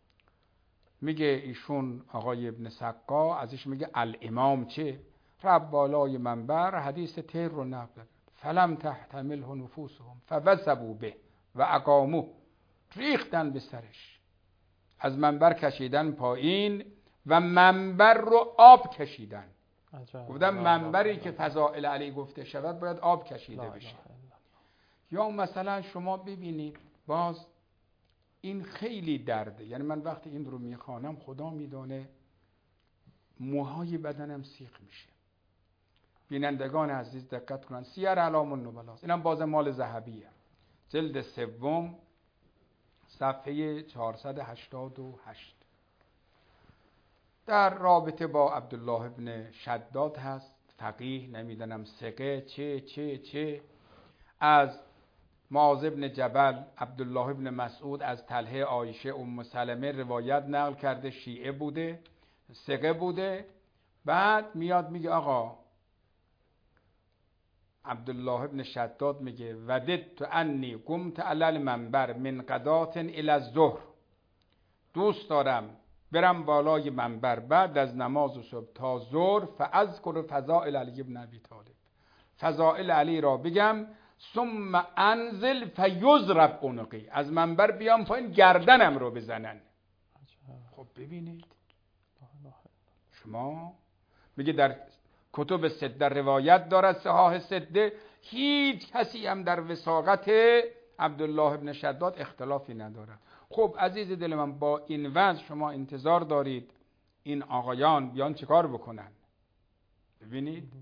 میگه ایشون آقای ابن سقا ازش میگه الامام چه؟ رب بالای منبر حدیث تیر رو نقل فلم تحتمله نفوسهم فوثبوا به و اقاموا، ریختن به سرش، از منبر کشیدن پایین و منبر رو آب کشیدن. گفتن منبری که فضائل علی گفته شود باید آب کشیده بشه. یا مثلا شما ببینید باز این خیلی درده، یعنی من وقتی این رو میخوانم خدا میدانه موهای بدنم سیخ میشه. بینندگان عزیز دقت کنن، سیر اعلام النبلا، اینم باز مال ذهبیه، جلد 3 صفحه 488. در رابطه با عبدالله ابن شداد هست، فقیه، نمیدونم ثقه چه از معاذ ابن جبل، عبدالله ابن مسعود، از طلحه، عایشه، ام سلمه روایت نقل کرده، شیعه بوده، ثقه بوده. بعد میاد میگه آقا عبدالله ابن شداد میگه وددت انی قمت علی المنبر من غداة الی الظهر، دوست دارم برم بالای منبر بعد از نماز صبح تا ظهر فاذکر فضائل علی ابن ابی طالب، فضائل علی را بگم، ثم انزل فیضرب عنقی، از منبر بیام پایین گردنم رو بزنن. خب ببینید شما میگه در کتب سده روایت دارد، صحاح سده، هیچ کسی هم در وثاقت عبدالله ابن شداد اختلافی ندارد. خب عزیز دل من، با این وضع شما انتظار دارید این آقایان بیان چیکار بکنن؟ ببینید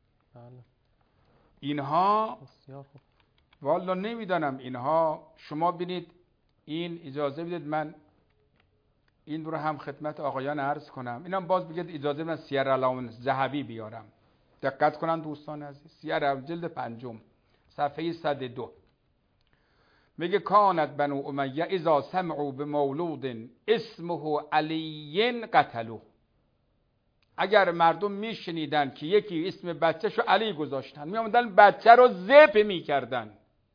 اینها والا نمیدانم، اینها شما ببینید، این اجازه بدید من این رو هم خدمت آقایان عرض کنم، اینم باز بگید اجازه من سیر اعلام ذهبی بیارم. دقت کنن دوستان عزیز، سیر جلد 5 صفحه 102 میگه کانت بنو امیه اذا سمعوا بمولود اسمه علی قتلوه. اگر مردم میشنیدن که یکی اسم بچه‌شو علی گذاشتن، میامدن بچه رو ذبح میکردن.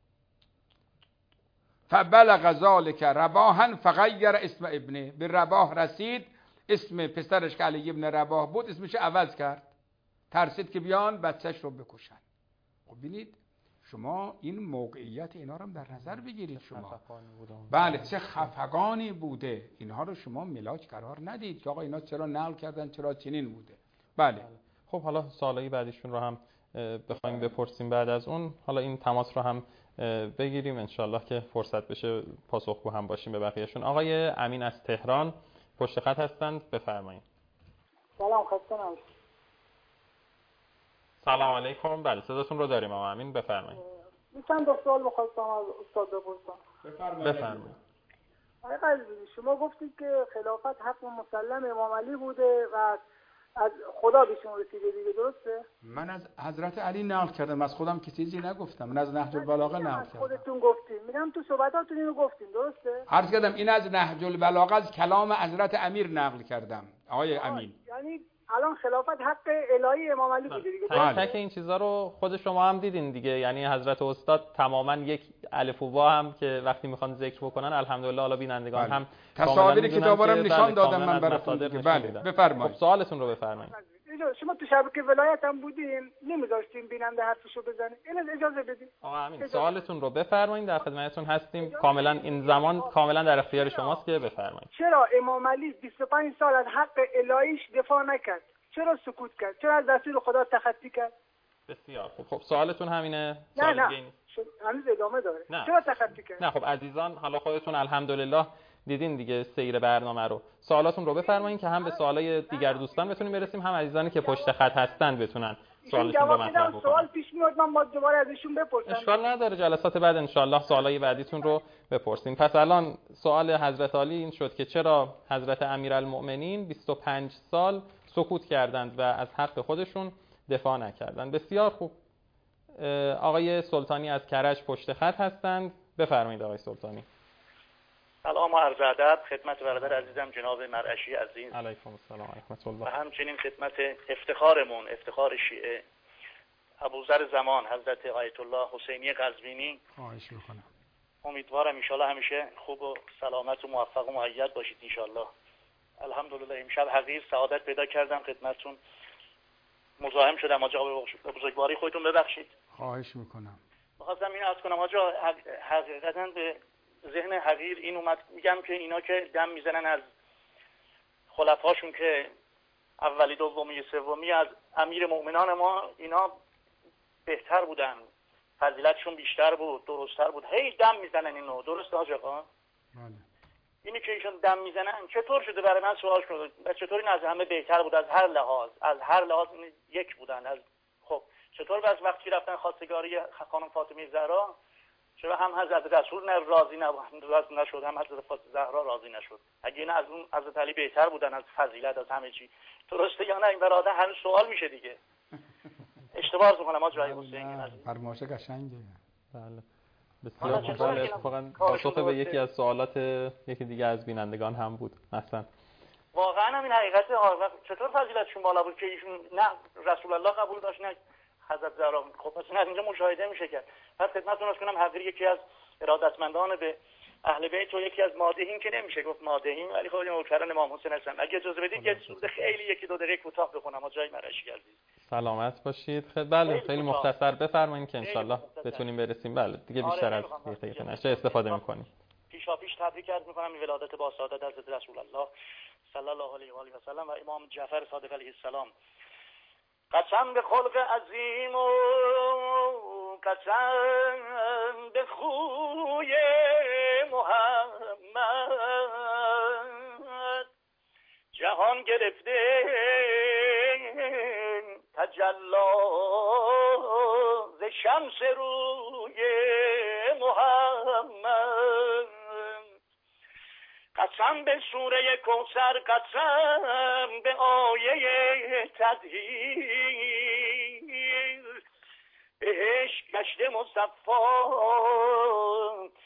فبلغ ذلک رباحا فغیر اسم ابنه، به رباح رسید، اسم پسرش که علی ابن رباح بود اسمش عوض کرد، ترسید که بیان بچه‌ش رو بکشن. خب ببینید شما این موقعیت اینا رو در نظر بگیرید. شما بله چه خفقانی بوده، اینها رو شما ملاک قرار ندید که آقا اینا چرا نقل کردن، چرا چنین بوده. بله خب حالا سوالای بعدیشون رو هم بخوایم بپرسیم بعد از اون، حالا این تماس رو هم بگیریم انشالله که فرصت بشه پاسخگو هم باشیم به بقیهشون. آقای امین از تهران پشت خط هستند، بفرمایید. سلام، خسته نباشید. سلام علیکم. بله صداتون رو داریم آقا امین، بفرمایید. چند تا سوال می‌خواستم از استاد بپرسم. بفرمایید. آقای قزوینی شما گفتید که خلافت حق مسلم امام علی بوده و از خدا بهشون رسیده دیگه، درسته؟ من از حضرت علی نقل کردم، از خودم که چیزی نگفتم. من از نهج البلاغه نقل کردم. خودتون گفتین، میگم تو صحبتاتون اینو گفتین، درسته؟ عرض کردم این از نهج البلاغه از کلام حضرت امیر نقل کردم آقای امین. یعنی الان خلافت حق الهی امام علی بوده دیگه. تک این چیزا رو خود شما هم دیدین دیگه، یعنی حضرت استاد تماما یک الف و با هم که وقتی میخوان ذکر بکنن الحمدلله حالا بینندگان هم تصاویر کتابا رو نشان دادم من براتون دیگه. بله بفرمایید. خب سوالتون رو بفرمایید. شما تو شبکه ولایت هم بودین، نمیذاشتین بیننده حرفشو بزنه، اینو اجازه بدید. آقا امین سوالتون رو بفرمایید، در خدمتتون هستیم. کاملا این زمان کاملا در اختیار شماست که بفرمایید. چرا امام علی 25 سال از حق الهیش دفاع نکرد؟ چرا سکوت کرد؟ چرا از رسول خدا تخطی کرد؟ بسیار خوب. خب سوالتون همینه؟ نه هنوز ادامه داره. چرا تخطی کرد؟ نه خب عزیزان حالا خودتون الحمدلله دیدین دیگه سیر برنامه رو. سوالاتون رو بفرمایید که هم به سوالای دیگر دوستان بتونیم برسیم، هم عزیزانی که پشت خط هستن بتونن سوالشون رو مطرح بکنن. سوال پیش میاد من با دوباره ازشون بپرسم. اشکال نداره، جلسات بعد ان شاء الله سوالای بعدیتون رو بپرسین. پس الان سوال حضرت علی این شد که چرا حضرت امیرالمؤمنین 25 سال سکوت کردند و از حق خودشون دفاع نکردند. بسیار خوب. آقای سلطانی از کرج پشت خط هستند، بفرمایید آقای سلطانی. سلام و عرض ادب خدمت برادر عزیزم جناب مرعشی عزیز. علیکم السلام و رحمت الله. و همچنین خدمت افتخارمون، افتخار شیعه، ابوذر زمان حضرت آیت الله حسینی قزوینی. خواهش میکنم. امیدوارم ان شاءالله همیشه خوب و سلامت و موفق و مؤید باشید ان شاءالله. الحمدلله امشب حقیر سعادت پیدا کردم خدمتتون. مزاحم شدم آقا، به بزرگواری خودتون ببخشید. خواهش میکنم. می‌خواستم این عرض کنم آقا، حقیقتا به ذهن حقیر این اومد، میگم که اینا که دم میزنن از خلفاشون که اولی دومی سومی از امیر مؤمنان ما، اینا بهتر بودن، فضیلتشون بیشتر بود، درست‌تر بود، هی دم میزنن اینو. درسته حاج آقا؟ بله. اینی که ایشون دم میزنن چطور شده؟ برای من سوال شده چطور این از همه بهتر بود؟ از هر لحاظ این یک بودن. از خب چطور بس وقتی رفتن خواستگاری خانم فاطمه زهرا، چرا هم حضرت رسول راضی نشد، هم حضرت فاطمه زهرا راضی نشد؟ اگه اینا از اون حضرت علی بهتر بودن از فضیلت، از همه چی، درسته یا نه؟ این برادر هنوز سوال میشه دیگه. اشتباه میکنم آقای حسینی؟ فرمایش قشنگه. بله بسیار خوب. اتفاقا پاسخ به یکی از سوالات یکی دیگه از بینندگان هم بود مثلا. واقعا همین حقیقت. چطور فضیلتشون بالا بود که ایشون نه رسول الله قبول داشت نه حضرت زهرا؟ خب پس این از اینجا مشاهده میشه کرد. پس خدمتتون عرض کنم حقیر یکی از ارادتمندان به اهل بیت و یکی از مادحین که نمیشه گفت مادحین، ولی خب نوکران امام حسین هستن. اگه اجازه بدید یه سوره خیلی یکی دو دقیقه کوتاه بخونم جای مرعشی عزیز. سلامت باشید. بله خیلی مختصر بفرمایید که انشالله بتونیم برسیم. بله دیگه بیشتر از یک دقیقه نشه استفاده میکنیم. پیش تبریک عرض میکنم به ولادت با سعادت حضرت رسول الله صلی الله علیه و آله و سلم و امام جعفر صادق علیه السلام. قسم به خلق عظیم و قسم به خوی محمد، جهان گرفته تجلا ز شمس روی محمد. قسم به سوره کوثر، قسم به آیه تطهیر، بهش گشت مصطفی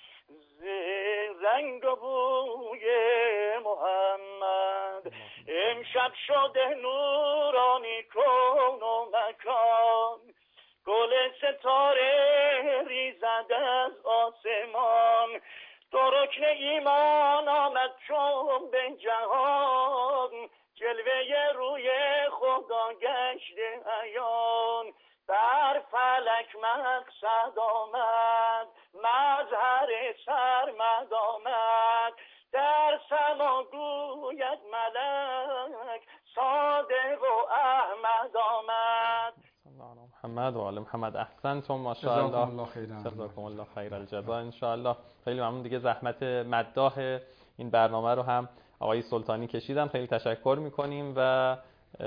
ز رنگ و بوی محمد. امشب شده نورانی کون و مکان، گل ستاره ریزد از آسمان، دو رکن ایمان آمد چون به جهان، جلوه روی خدا گشته عیان، بر فلک مقصد آمد مظهر سرمد آمد، در سما گوید ملک صادق و احمد آمد. محمد و آل محمد. احسنتم ماشاءالله، جزاکم الله خیر الجزا. ان شاء الله خیلی ممنون. دیگه زحمت مداح این برنامه رو هم آقای سلطانی کشیدن، خیلی تشکر میکنیم و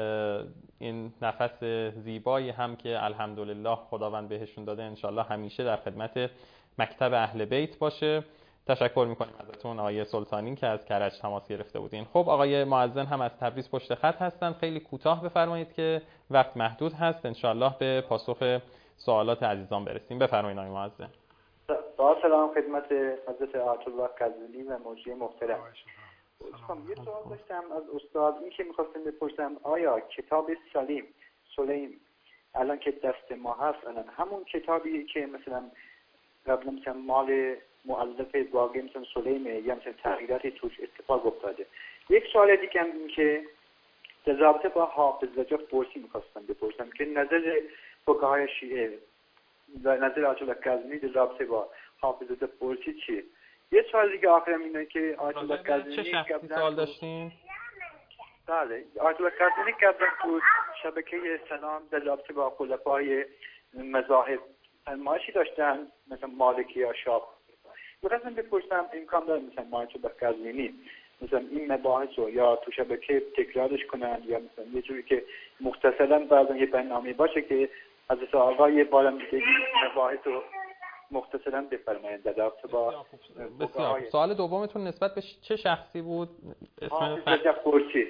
این نفس زیبایی هم که الحمدلله خداوند بهشون داده ان شاء الله همیشه در خدمت مکتب اهل بیت باشه. تشکر میکنیم ازتون آقای سلطانی که از کرج تماس گرفته بودین. خب آقای مؤذن هم از تبریز پشت خط هستند. خیلی کوتاه بفرمایید که وقت محدود هست، ان شاء الله به پاسخ سوالات عزیزان برسیم. بفرمایید آقای مؤذن. سلام خدمت حضرت آیت الله قزوینی و مجری محترم. یه سوال داشتم از استاد، این که می‌خواستم بپرسم آیا کتاب سلیم الان که دست ما هست الان همون کتابی که مثلا قبلا مثلا مال مؤلف واقعی مثلا سلیمه یا مثلا تغییراتی توش اتفاق افتاده؟ یک سوال دیگه هم این که در رابطه با حافظ رجب پرسی می‌خواستم بپرسم که نظر فقهای شیعه و نظر آیت الله قزوینی در رابطه با حافظ رجب پرسی چیه؟ یه سوال دیگه آخرم اینه که آیت الله قزوینی چه شخصی سوال داشتین؟ بله، آیت الله قزوینی قبلا تو شبکه سلام در رابطه با خلفای مذاهب فرمایشی داشتن مثلا مالکی یا شافعی. می‌خواستم بپرسم امکان داره مثلا آیت الله قزوینی مثلا این مباحث رو یا تو شبکه تکرارش کنن یا مثلا یه جوری که مختصراً بعضا یه برنامه باشه که حضرت آقا یه بارم دیگه مباحث رو مختصراً بفرمایید در رابطه با بسیار. سوال دومتون نسبت به چه شخصی بود؟ حافظ رجب پرسی.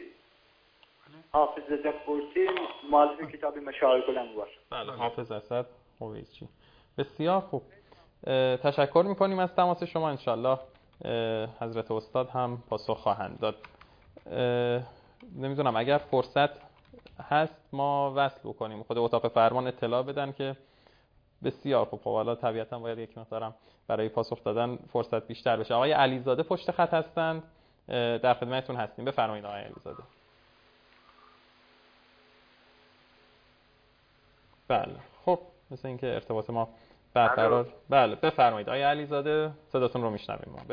حافظ رجب پرسی مؤلف کتاب مشاعر الانوار. بله، حافظ اسد اویسی. بسیار خوب. تشکر میکنیم از تماس شما. انشالله حضرت استاد هم پاسخ خواهند داد. نمیدونم اگر فرصت هست ما وصل بکنیم، خود اتاق فرمان اطلاع بدن که بسیار خوب. حالا طبیعتا باید یک مقدارم برای پاسخ دادن فرصت بیشتر بشه. آقای علیزاده پشت خط هستند، در خدمتتون هستیم. بفرمایید آقای علیزاده. بله، خب مثل اینکه ارتباط ما برقرار. بله بفرمایید آقای علیزاده، صداتون رو میشنویم ما.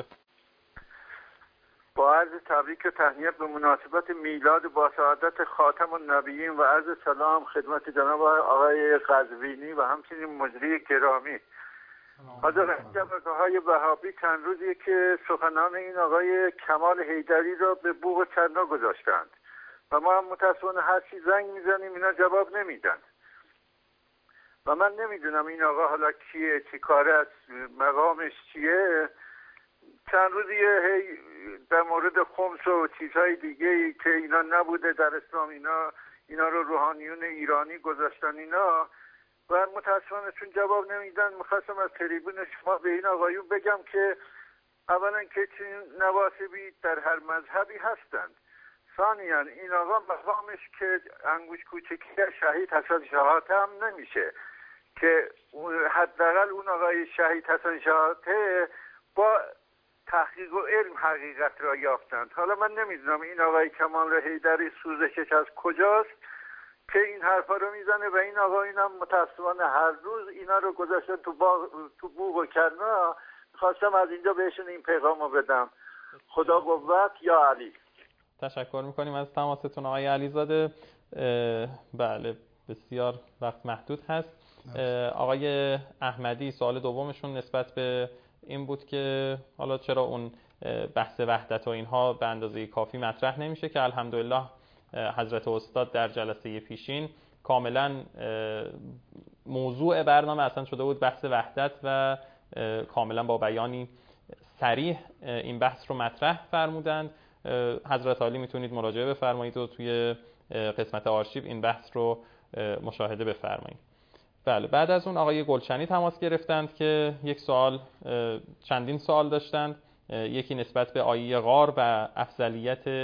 با عرض تبریک و تهنیت به مناسبت میلاد با سعادت خاتم النبیین و عرض سلام خدمت جناب آقای قزوینی و همچنین مجری گرامی. حضرت جبهه‌های وهابی چند روزیه که سخنان این آقای کمال حیدری را به بوق چرنا گذاشتند و ما هم متاسفانه هر چی زنگ میزنیم اینا جواب نمیدن و من نمیدونم این آقا حالا کیه، چی کاره است، مقامش چیه. چند روزیه در مورد خمس و چیزهای دیگه که اینا نبوده در اسلام، اینا رو روحانیون ایرانی گذاشتن اینا و متاسفانه چون جواب نمیدن میخواستم از تریبون شما به این آقایون بگم که اولا که چین نواسبی در هر مذهبی هستند، ثانیاً این آقا مقامش که انگوش کوچکی شهید حسن شهاته هم نمیشه که حداقل اون آقای شهید حسن شهاته با تحقیق و علم حقیقت را یافتند. حالا من نمیدونم این آقای کمال حیدری سوزشش از کجاست که این حرفا رو میزنه و این آقا اینم متاسفانه هر روز اینا رو گذاشتن تو بوق و کرنا. خواستم از اینجا بهشون این پیغام رو بدم. خدا قوت یا علی. تشکر میکنیم از تماستون آقای علیزاده. بله بسیار وقت محدود هست. آقای احمدی سوال دومشون نسبت به این بود که حالا چرا اون بحث وحدت و اینها به اندازه کافی مطرح نمیشه که الحمدلله حضرت استاد در جلسه پیشین کاملا موضوع برنامه اصلا شده بود بحث وحدت و کاملا با بیانی صریح این بحث رو مطرح فرمودند. حضرت عالی میتونید مراجعه بفرمایید و توی قسمت آرشیو این بحث رو مشاهده بفرمایید. بله، بعد از اون آقای گلچنی تماس گرفتند که یک سوال، چندین سوال داشتند. یکی نسبت به آیه غار و افضلیت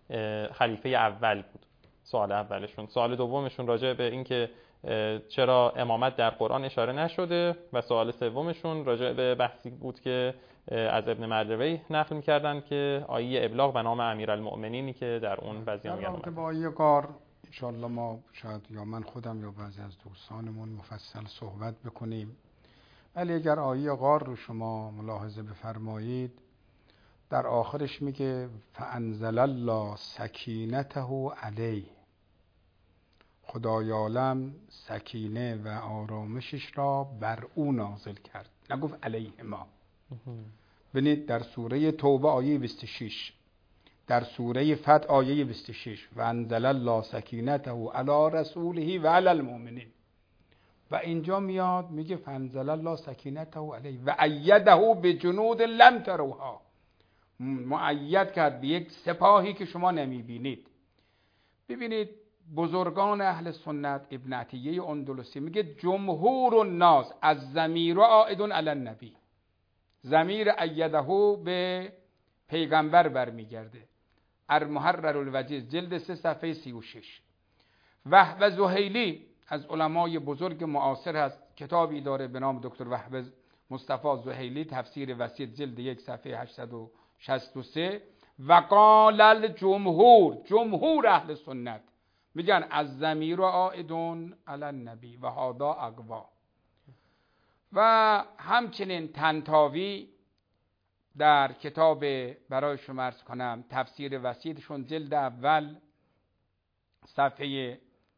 خلیفه اول بود. سوال اولشون. سوال دومشون راجع به این که چرا امامت در قرآن اشاره نشده و سوال سومشون راجع به بحثی بود که از ابن مردوی نقل می‌کردن که آیه ابلاغ به نام امیرالمؤمنینی که در اون بعضی‌ها میگن در آیه غار انشالله ما شاید یا من خودم یا بعضی از دوستانمون مفصل صحبت بکنیم، ولی اگر آیه غار رو شما ملاحظه بفرمایید در آخرش میگه فانزل الله سکینته علیه، خدای عالم سکینه و آرامشش را بر او نازل کرد، نگفت علیه ما. ببینید در سوره توبه آیه 26، در سوره فتح آیه 26 و انزل الله سکینته علی رسوله و علی المؤمنین، و اینجا میاد میگه فانزل الله سکینته علیه و ایده بجنود لم تروها، مؤید کرد به یک سپاهی که شما نمیبینید. ببینید بزرگان اهل سنت، ابن عطیه اندلسی میگه جمهور الناس از ضمیر عائد علی النبی، ضمیر ایده به پیغمبر برمیگرده. المحرر الوجیز جلد 3 صفحه 36. وهب زهیلی از علمای بزرگ معاصر هست، کتابی داره به نام دکتر وهب مصطفی زهیلی، تفسیر وسیط جلد 1 صفحه 863. و قال الجمهور، جمهور اهل سنت میگن از ضمیر عائدون علی النبی و هذا اقوا. و همچنین طنطاوی در کتاب برای شما عرض کنم تفسیر وسیطشون جلد اول صفحه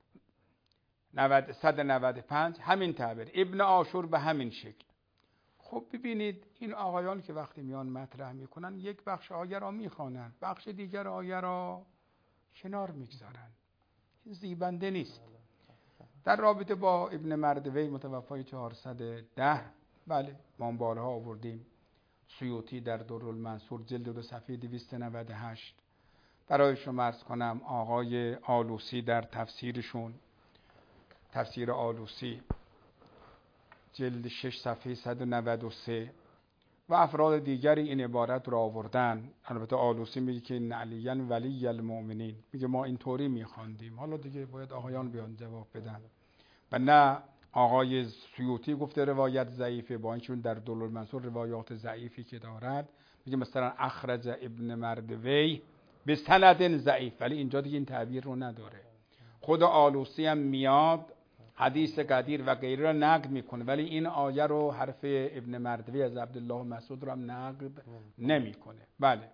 195 همین تعبیر، ابن عاشور به همین شکل. خب ببینید این آقایان که وقتی میان مطرح میکنن یک بخش آیه را میخوانن، بخش دیگر آیه را کنار میگذارن، این زیبنده نیست. در رابطه با ابن مردوی متوفای 410 بله ما بارها آوردیم، سیوطی در درالمنصور جلد 2 صفحه 298. برای شما عرض کنم آقای آلوسی در تفسیرشون، تفسیر آلوسی جلد 6 صفحه 193 و افراد دیگری این عبارت را آوردن. البته آلوسی میگه که ان علی ولی المؤمنین، میگه ما اینطوری میخواندیم، حالا دیگه باید آقایان بیان جواب بدن. و نه آقای سیوطی گفته روایت ضعیفه، با اینکه در درالمنصور روایات ضعیفی که دارد میگه مثلا اخرج ابن مردوی به سند ضعیف، ولی اینجا دیگه این تعبیر رو نداره. خود آلوسی هم میاد حدیث قدیر و غیره را نقد میکنه، ولی این آیه رو حرف ابن مردوی از عبدالله مسعود رو هم نقد نمیکنه. بله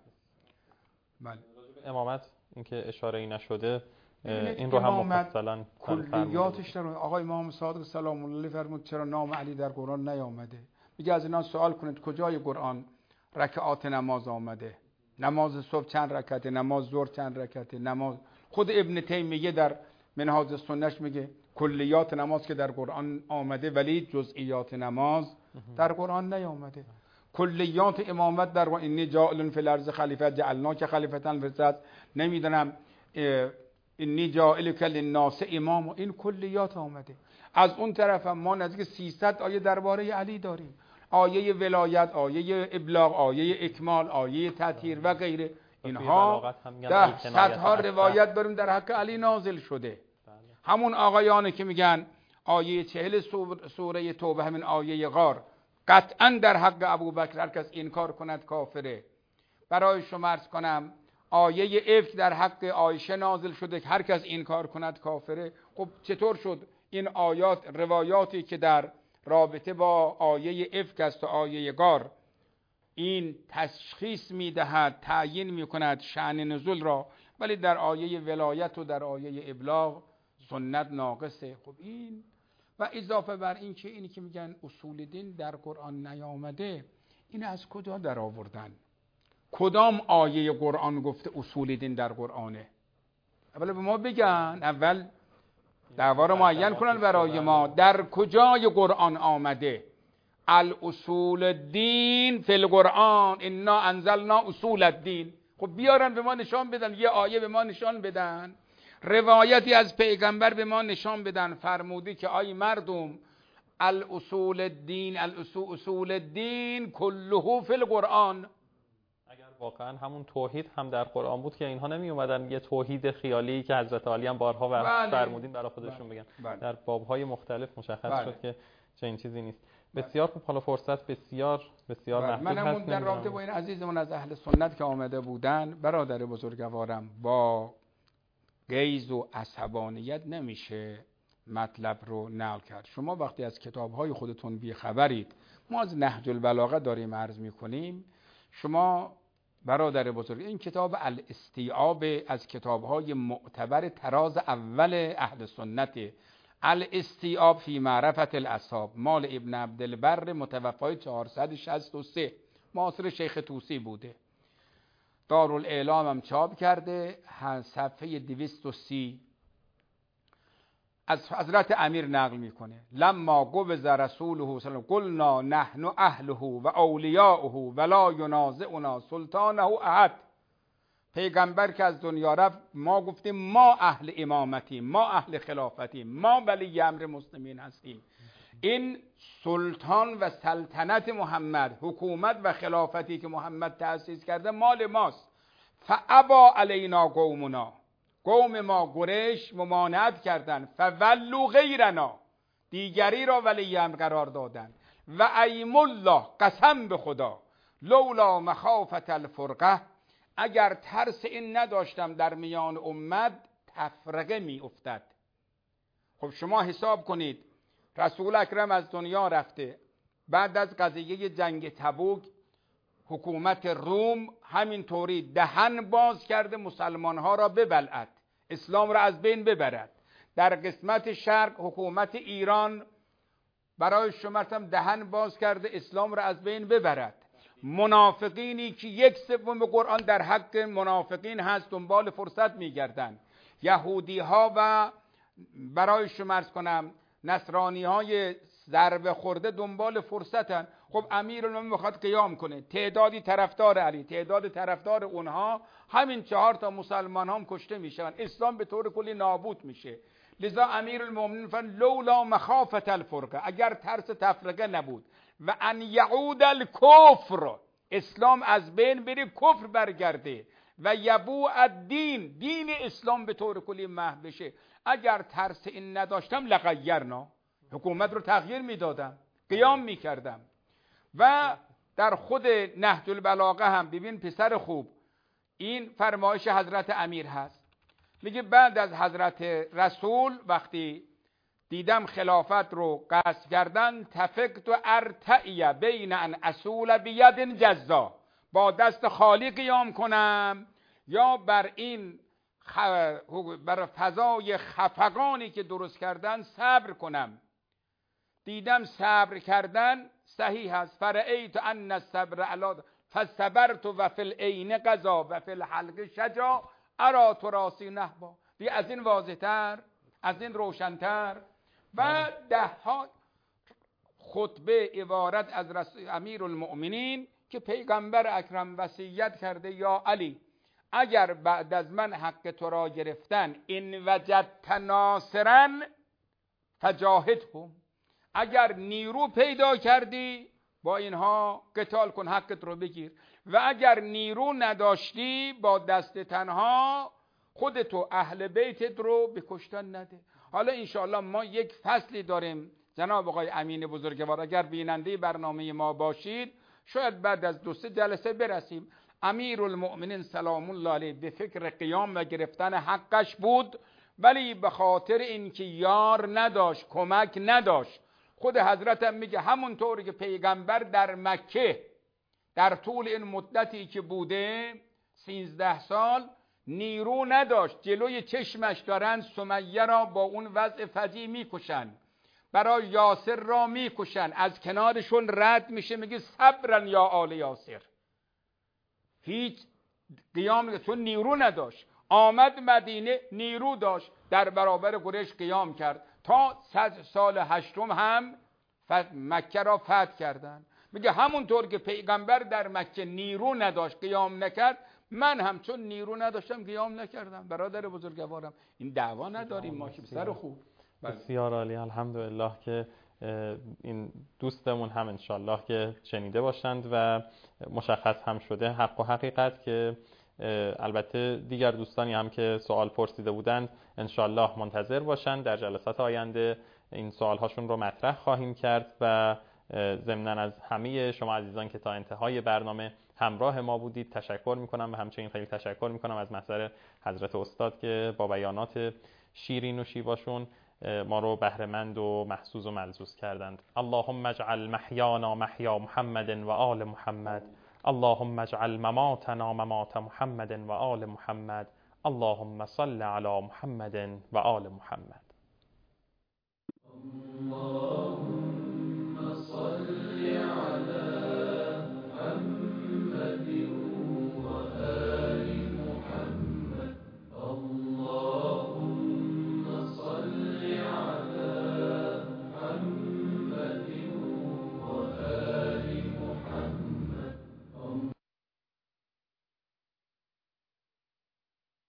بله. امامت اینکه اشاره ای نشده این رو هم مفصلا کلیاتش در آقای امام صادق سلام الله علیه فرمود چرا نام علی در قرآن نیامده. میگه از اینا سوال کنید کجای قرآن رکعات نماز آمده، نماز صبح چند رکعته، نماز ظهر چند رکعته، نماز. خود ابن تیمیه در منهاج السنه میگه کلیات نماز که در قرآن آمده ولی جزئیات نماز در قرآن نیامده. کلیات امامت در قرآن انی جاعل فی الارض خلیفه جعلناک خلیفة فی الارض، نمیدونم انی جاعلک للناس امام، این کلیات آمده. از اون طرف ما نزدیک 300 آیه درباره علی داریم، آیه ولایت، آیه ابلاغ، آیه اکمال، آیه تطهیر و غیره. اینها در صدها روایت داریم در حق علی نازل شده. همون آقایانی که میگن آیه 40 سوره توبه همین آیه غار قطعا در حق ابوبکر هر کس انکار کند کافره. برای شما عرض کنم آیه افک در حق عایشه نازل شده که هر کس انکار کند کافره. خب چطور شد این آیات روایاتی که در رابطه با آیه افک است و آیه غار این تشخیص میدهد، تعیین میکند شأن نزول را، ولی در آیه ولایت و در آیه ابلاغ سنت ناقصه. خب این و اضافه بر این که اینی که میگن اصول دین در قرآن نیامده، این از کجا در آوردن؟ کدام آیه قرآن گفته اصول دین در قرآنه؟ اول به ما بگن، اول دعوا رو معین کنن برای ما در کجای قرآن آمده. الاصول الدین فی القرآن انا انزلنا اصول الدین. خب بیارن به ما نشان بدن، یه آیه به ما نشان بدن، روایتی از پیغمبر به ما نشان بدن فرمودی که آی مردم الاصول الدین اصول الدین کله فی القرآن. واقعا همون توحید هم در قرآن بود که اینها نمی اومدن یه توحید خیالی که حضرت علی هم بارها و فرمودین برای خودشون بگن. در بابهای مختلف مشخص شد که چنین چیزی نیست. بسیار خوب. حالا فرصت بسیار محدود من همون در رابطه با این عزیزمون از اهل سنت که آمده بودن، برادر بزرگوارم، با غیظ و عصبانیت نمیشه مطلب رو نقل کرد. شما وقتی از کتاب‌های خودتون بی‌خبرید، ما از نهج البلاغه داریم عرض می‌کنیم، شما برادر بزرگ این کتاب الاستیعاب از کتاب‌های معتبر طراز اول اهل سنت، الاستیعاب فی معرفت الاصحاب، مال ابن عبدالبر متوفای 463، معاصر شیخ طوسی بوده. دارالاعلام هم چاپ کرده، صفحه 230 از حضرت امیر نقل میکنه: لما قبض رسوله صلی الله قلنا نحن اهله و اولیاؤه ولا ینازعنا سلطانه احد. پیغمبر که از دنیا رفت ما گفتیم ما اهل امامتیم، ما اهل خلافتیم، ما ولی امر مسلمین هستیم. این سلطان و سلطنت محمد، حکومت و خلافتی که محمد تأسیس کرده مال ماست. فابا علینا قومنا، قوم ما قریش ممانعت کردند. فولوا غیرنا، دیگری را ولی امر قرار دادند. و ایم الله، قسم به خدا، لولا مخافت الفرقه، اگر ترس این نداشتم در میان امت تفرقه می افتد. خب شما حساب کنید، رسول اکرم از دنیا رفته، بعد از قضیه جنگ تبوک حکومت روم همینطوری دهن باز کرده مسلمان ها را ببلعد، اسلام را از بین ببرد. در قسمت شرق حکومت ایران برای شما دهن باز کرده اسلام را از بین ببرد. منافقینی که 1/3 قرآن در حق منافقین هست دنبال فرصت میگردند. یهودی ها و برای شما عرض کنم نصرانی های ضربه خورده دنبال فرصتن. خب امیرالمومنین میخواد قیام کنه، تعدادی طرفدار علی، تعداد طرفدار اونها، همین 4 تا مسلمان هم کشته میشن، اسلام به طور کلی نابود میشه. لذا امیرالمومنین فرمود لولا مخافت الفرقه، اگر ترس تفرقه نبود، و ان یعود الکفر، اسلام از بین بره کفر برگرده، و یبوء الدین، دین اسلام به طور کلی محو بشه، اگر ترس این نداشتم لغیرنا، حکومت رو تغییر میدادم، قیام میکردم. و در خود نهج البلاغه هم ببین پسر خوب، این فرمایش حضرت امیر هست، میگه بعد از حضرت رسول وقتی دیدم خلافت رو قصد کردن، تفکت و ارتعی بین ان اصول بید جزا، با دست خالی قیام کنم یا بر این بر فضای خفقانی که درست کردن صبر کنم. دیدم صبر کردن صحیح است. فرأیت ان الصبر علی فصبرت و فی العین قضا و فی الحلق شجا ارا تراسی نهبا. دیگه از این واضح‌تر، از این روشن‌تر. و 10 خطبه عبارت از امیرالمؤمنین که پیغمبر اکرم وصیت کرده یا علی، اگر بعد از من حق تو را گرفتن، این وجدت ناصرا فجاهدهم، اگر نیرو پیدا کردی با اینها قتال کن، حقت رو بگیر، و اگر نیرو نداشتی با دست تنها خودتو اهل بیتت رو به کشتن نده. حالا انشاءالله ما یک فصلی داریم جناب آقای امین بزرگوار، اگر بیننده برنامه ما باشید شاید بعد از 2-3 جلسه برسیم. امیرالمؤمنین سلام الله علیه به فکر قیام و گرفتن حقش بود، ولی به خاطر اینکه یار نداشت، کمک نداشت. خود حضرت هم میگه همونطوری که پیغمبر در مکه در طول این مدتی که بوده 13 سال نیرو نداشت، جلوی چشمش دارن سمیه را با اون وضع فجیع میکشن، برای یاسر را میکشن، از کنارشون رد میشه، میگه صبرن یا آل یاسر. هیچ قیام، چون نیرو نداشت. آمد مدینه، نیرو داشت، در برابر قریش قیام کرد تا سال 8 هم مکه را فتح کردن. میگه همونطور که پیغمبر در مکه نیرو نداشت قیام نکرد، من هم چون نیرو نداشتم قیام نکردم. برادر بزرگوارم این دعوا نداریم ما که. بسر خوب. بسیار عالی، الحمدلله که این دوستمون هم انشالله که شنیده باشند و مشخص هم شده حق و حقیقت، که البته دیگر دوستانی هم که سوال پرسیده بودند انشالله منتظر باشند. در جلسات آینده این سوال هاشون رو مطرح خواهیم کرد و ضمناً از همه شما عزیزان که تا انتهای برنامه همراه ما بودید تشکر میکنم و همچنین خیلی تشکر میکنم از محضر حضرت استاد که با بیانات شیرین و شیواشون ما رو بهره‌مند و محظوظ و ملذوذ کردند. اللهم اجعل محیانا محیا محمد و آل محمد، اللهم اجعل مماتنا ممات محمد و آل محمد، اللهم صل علی محمد و آل محمد.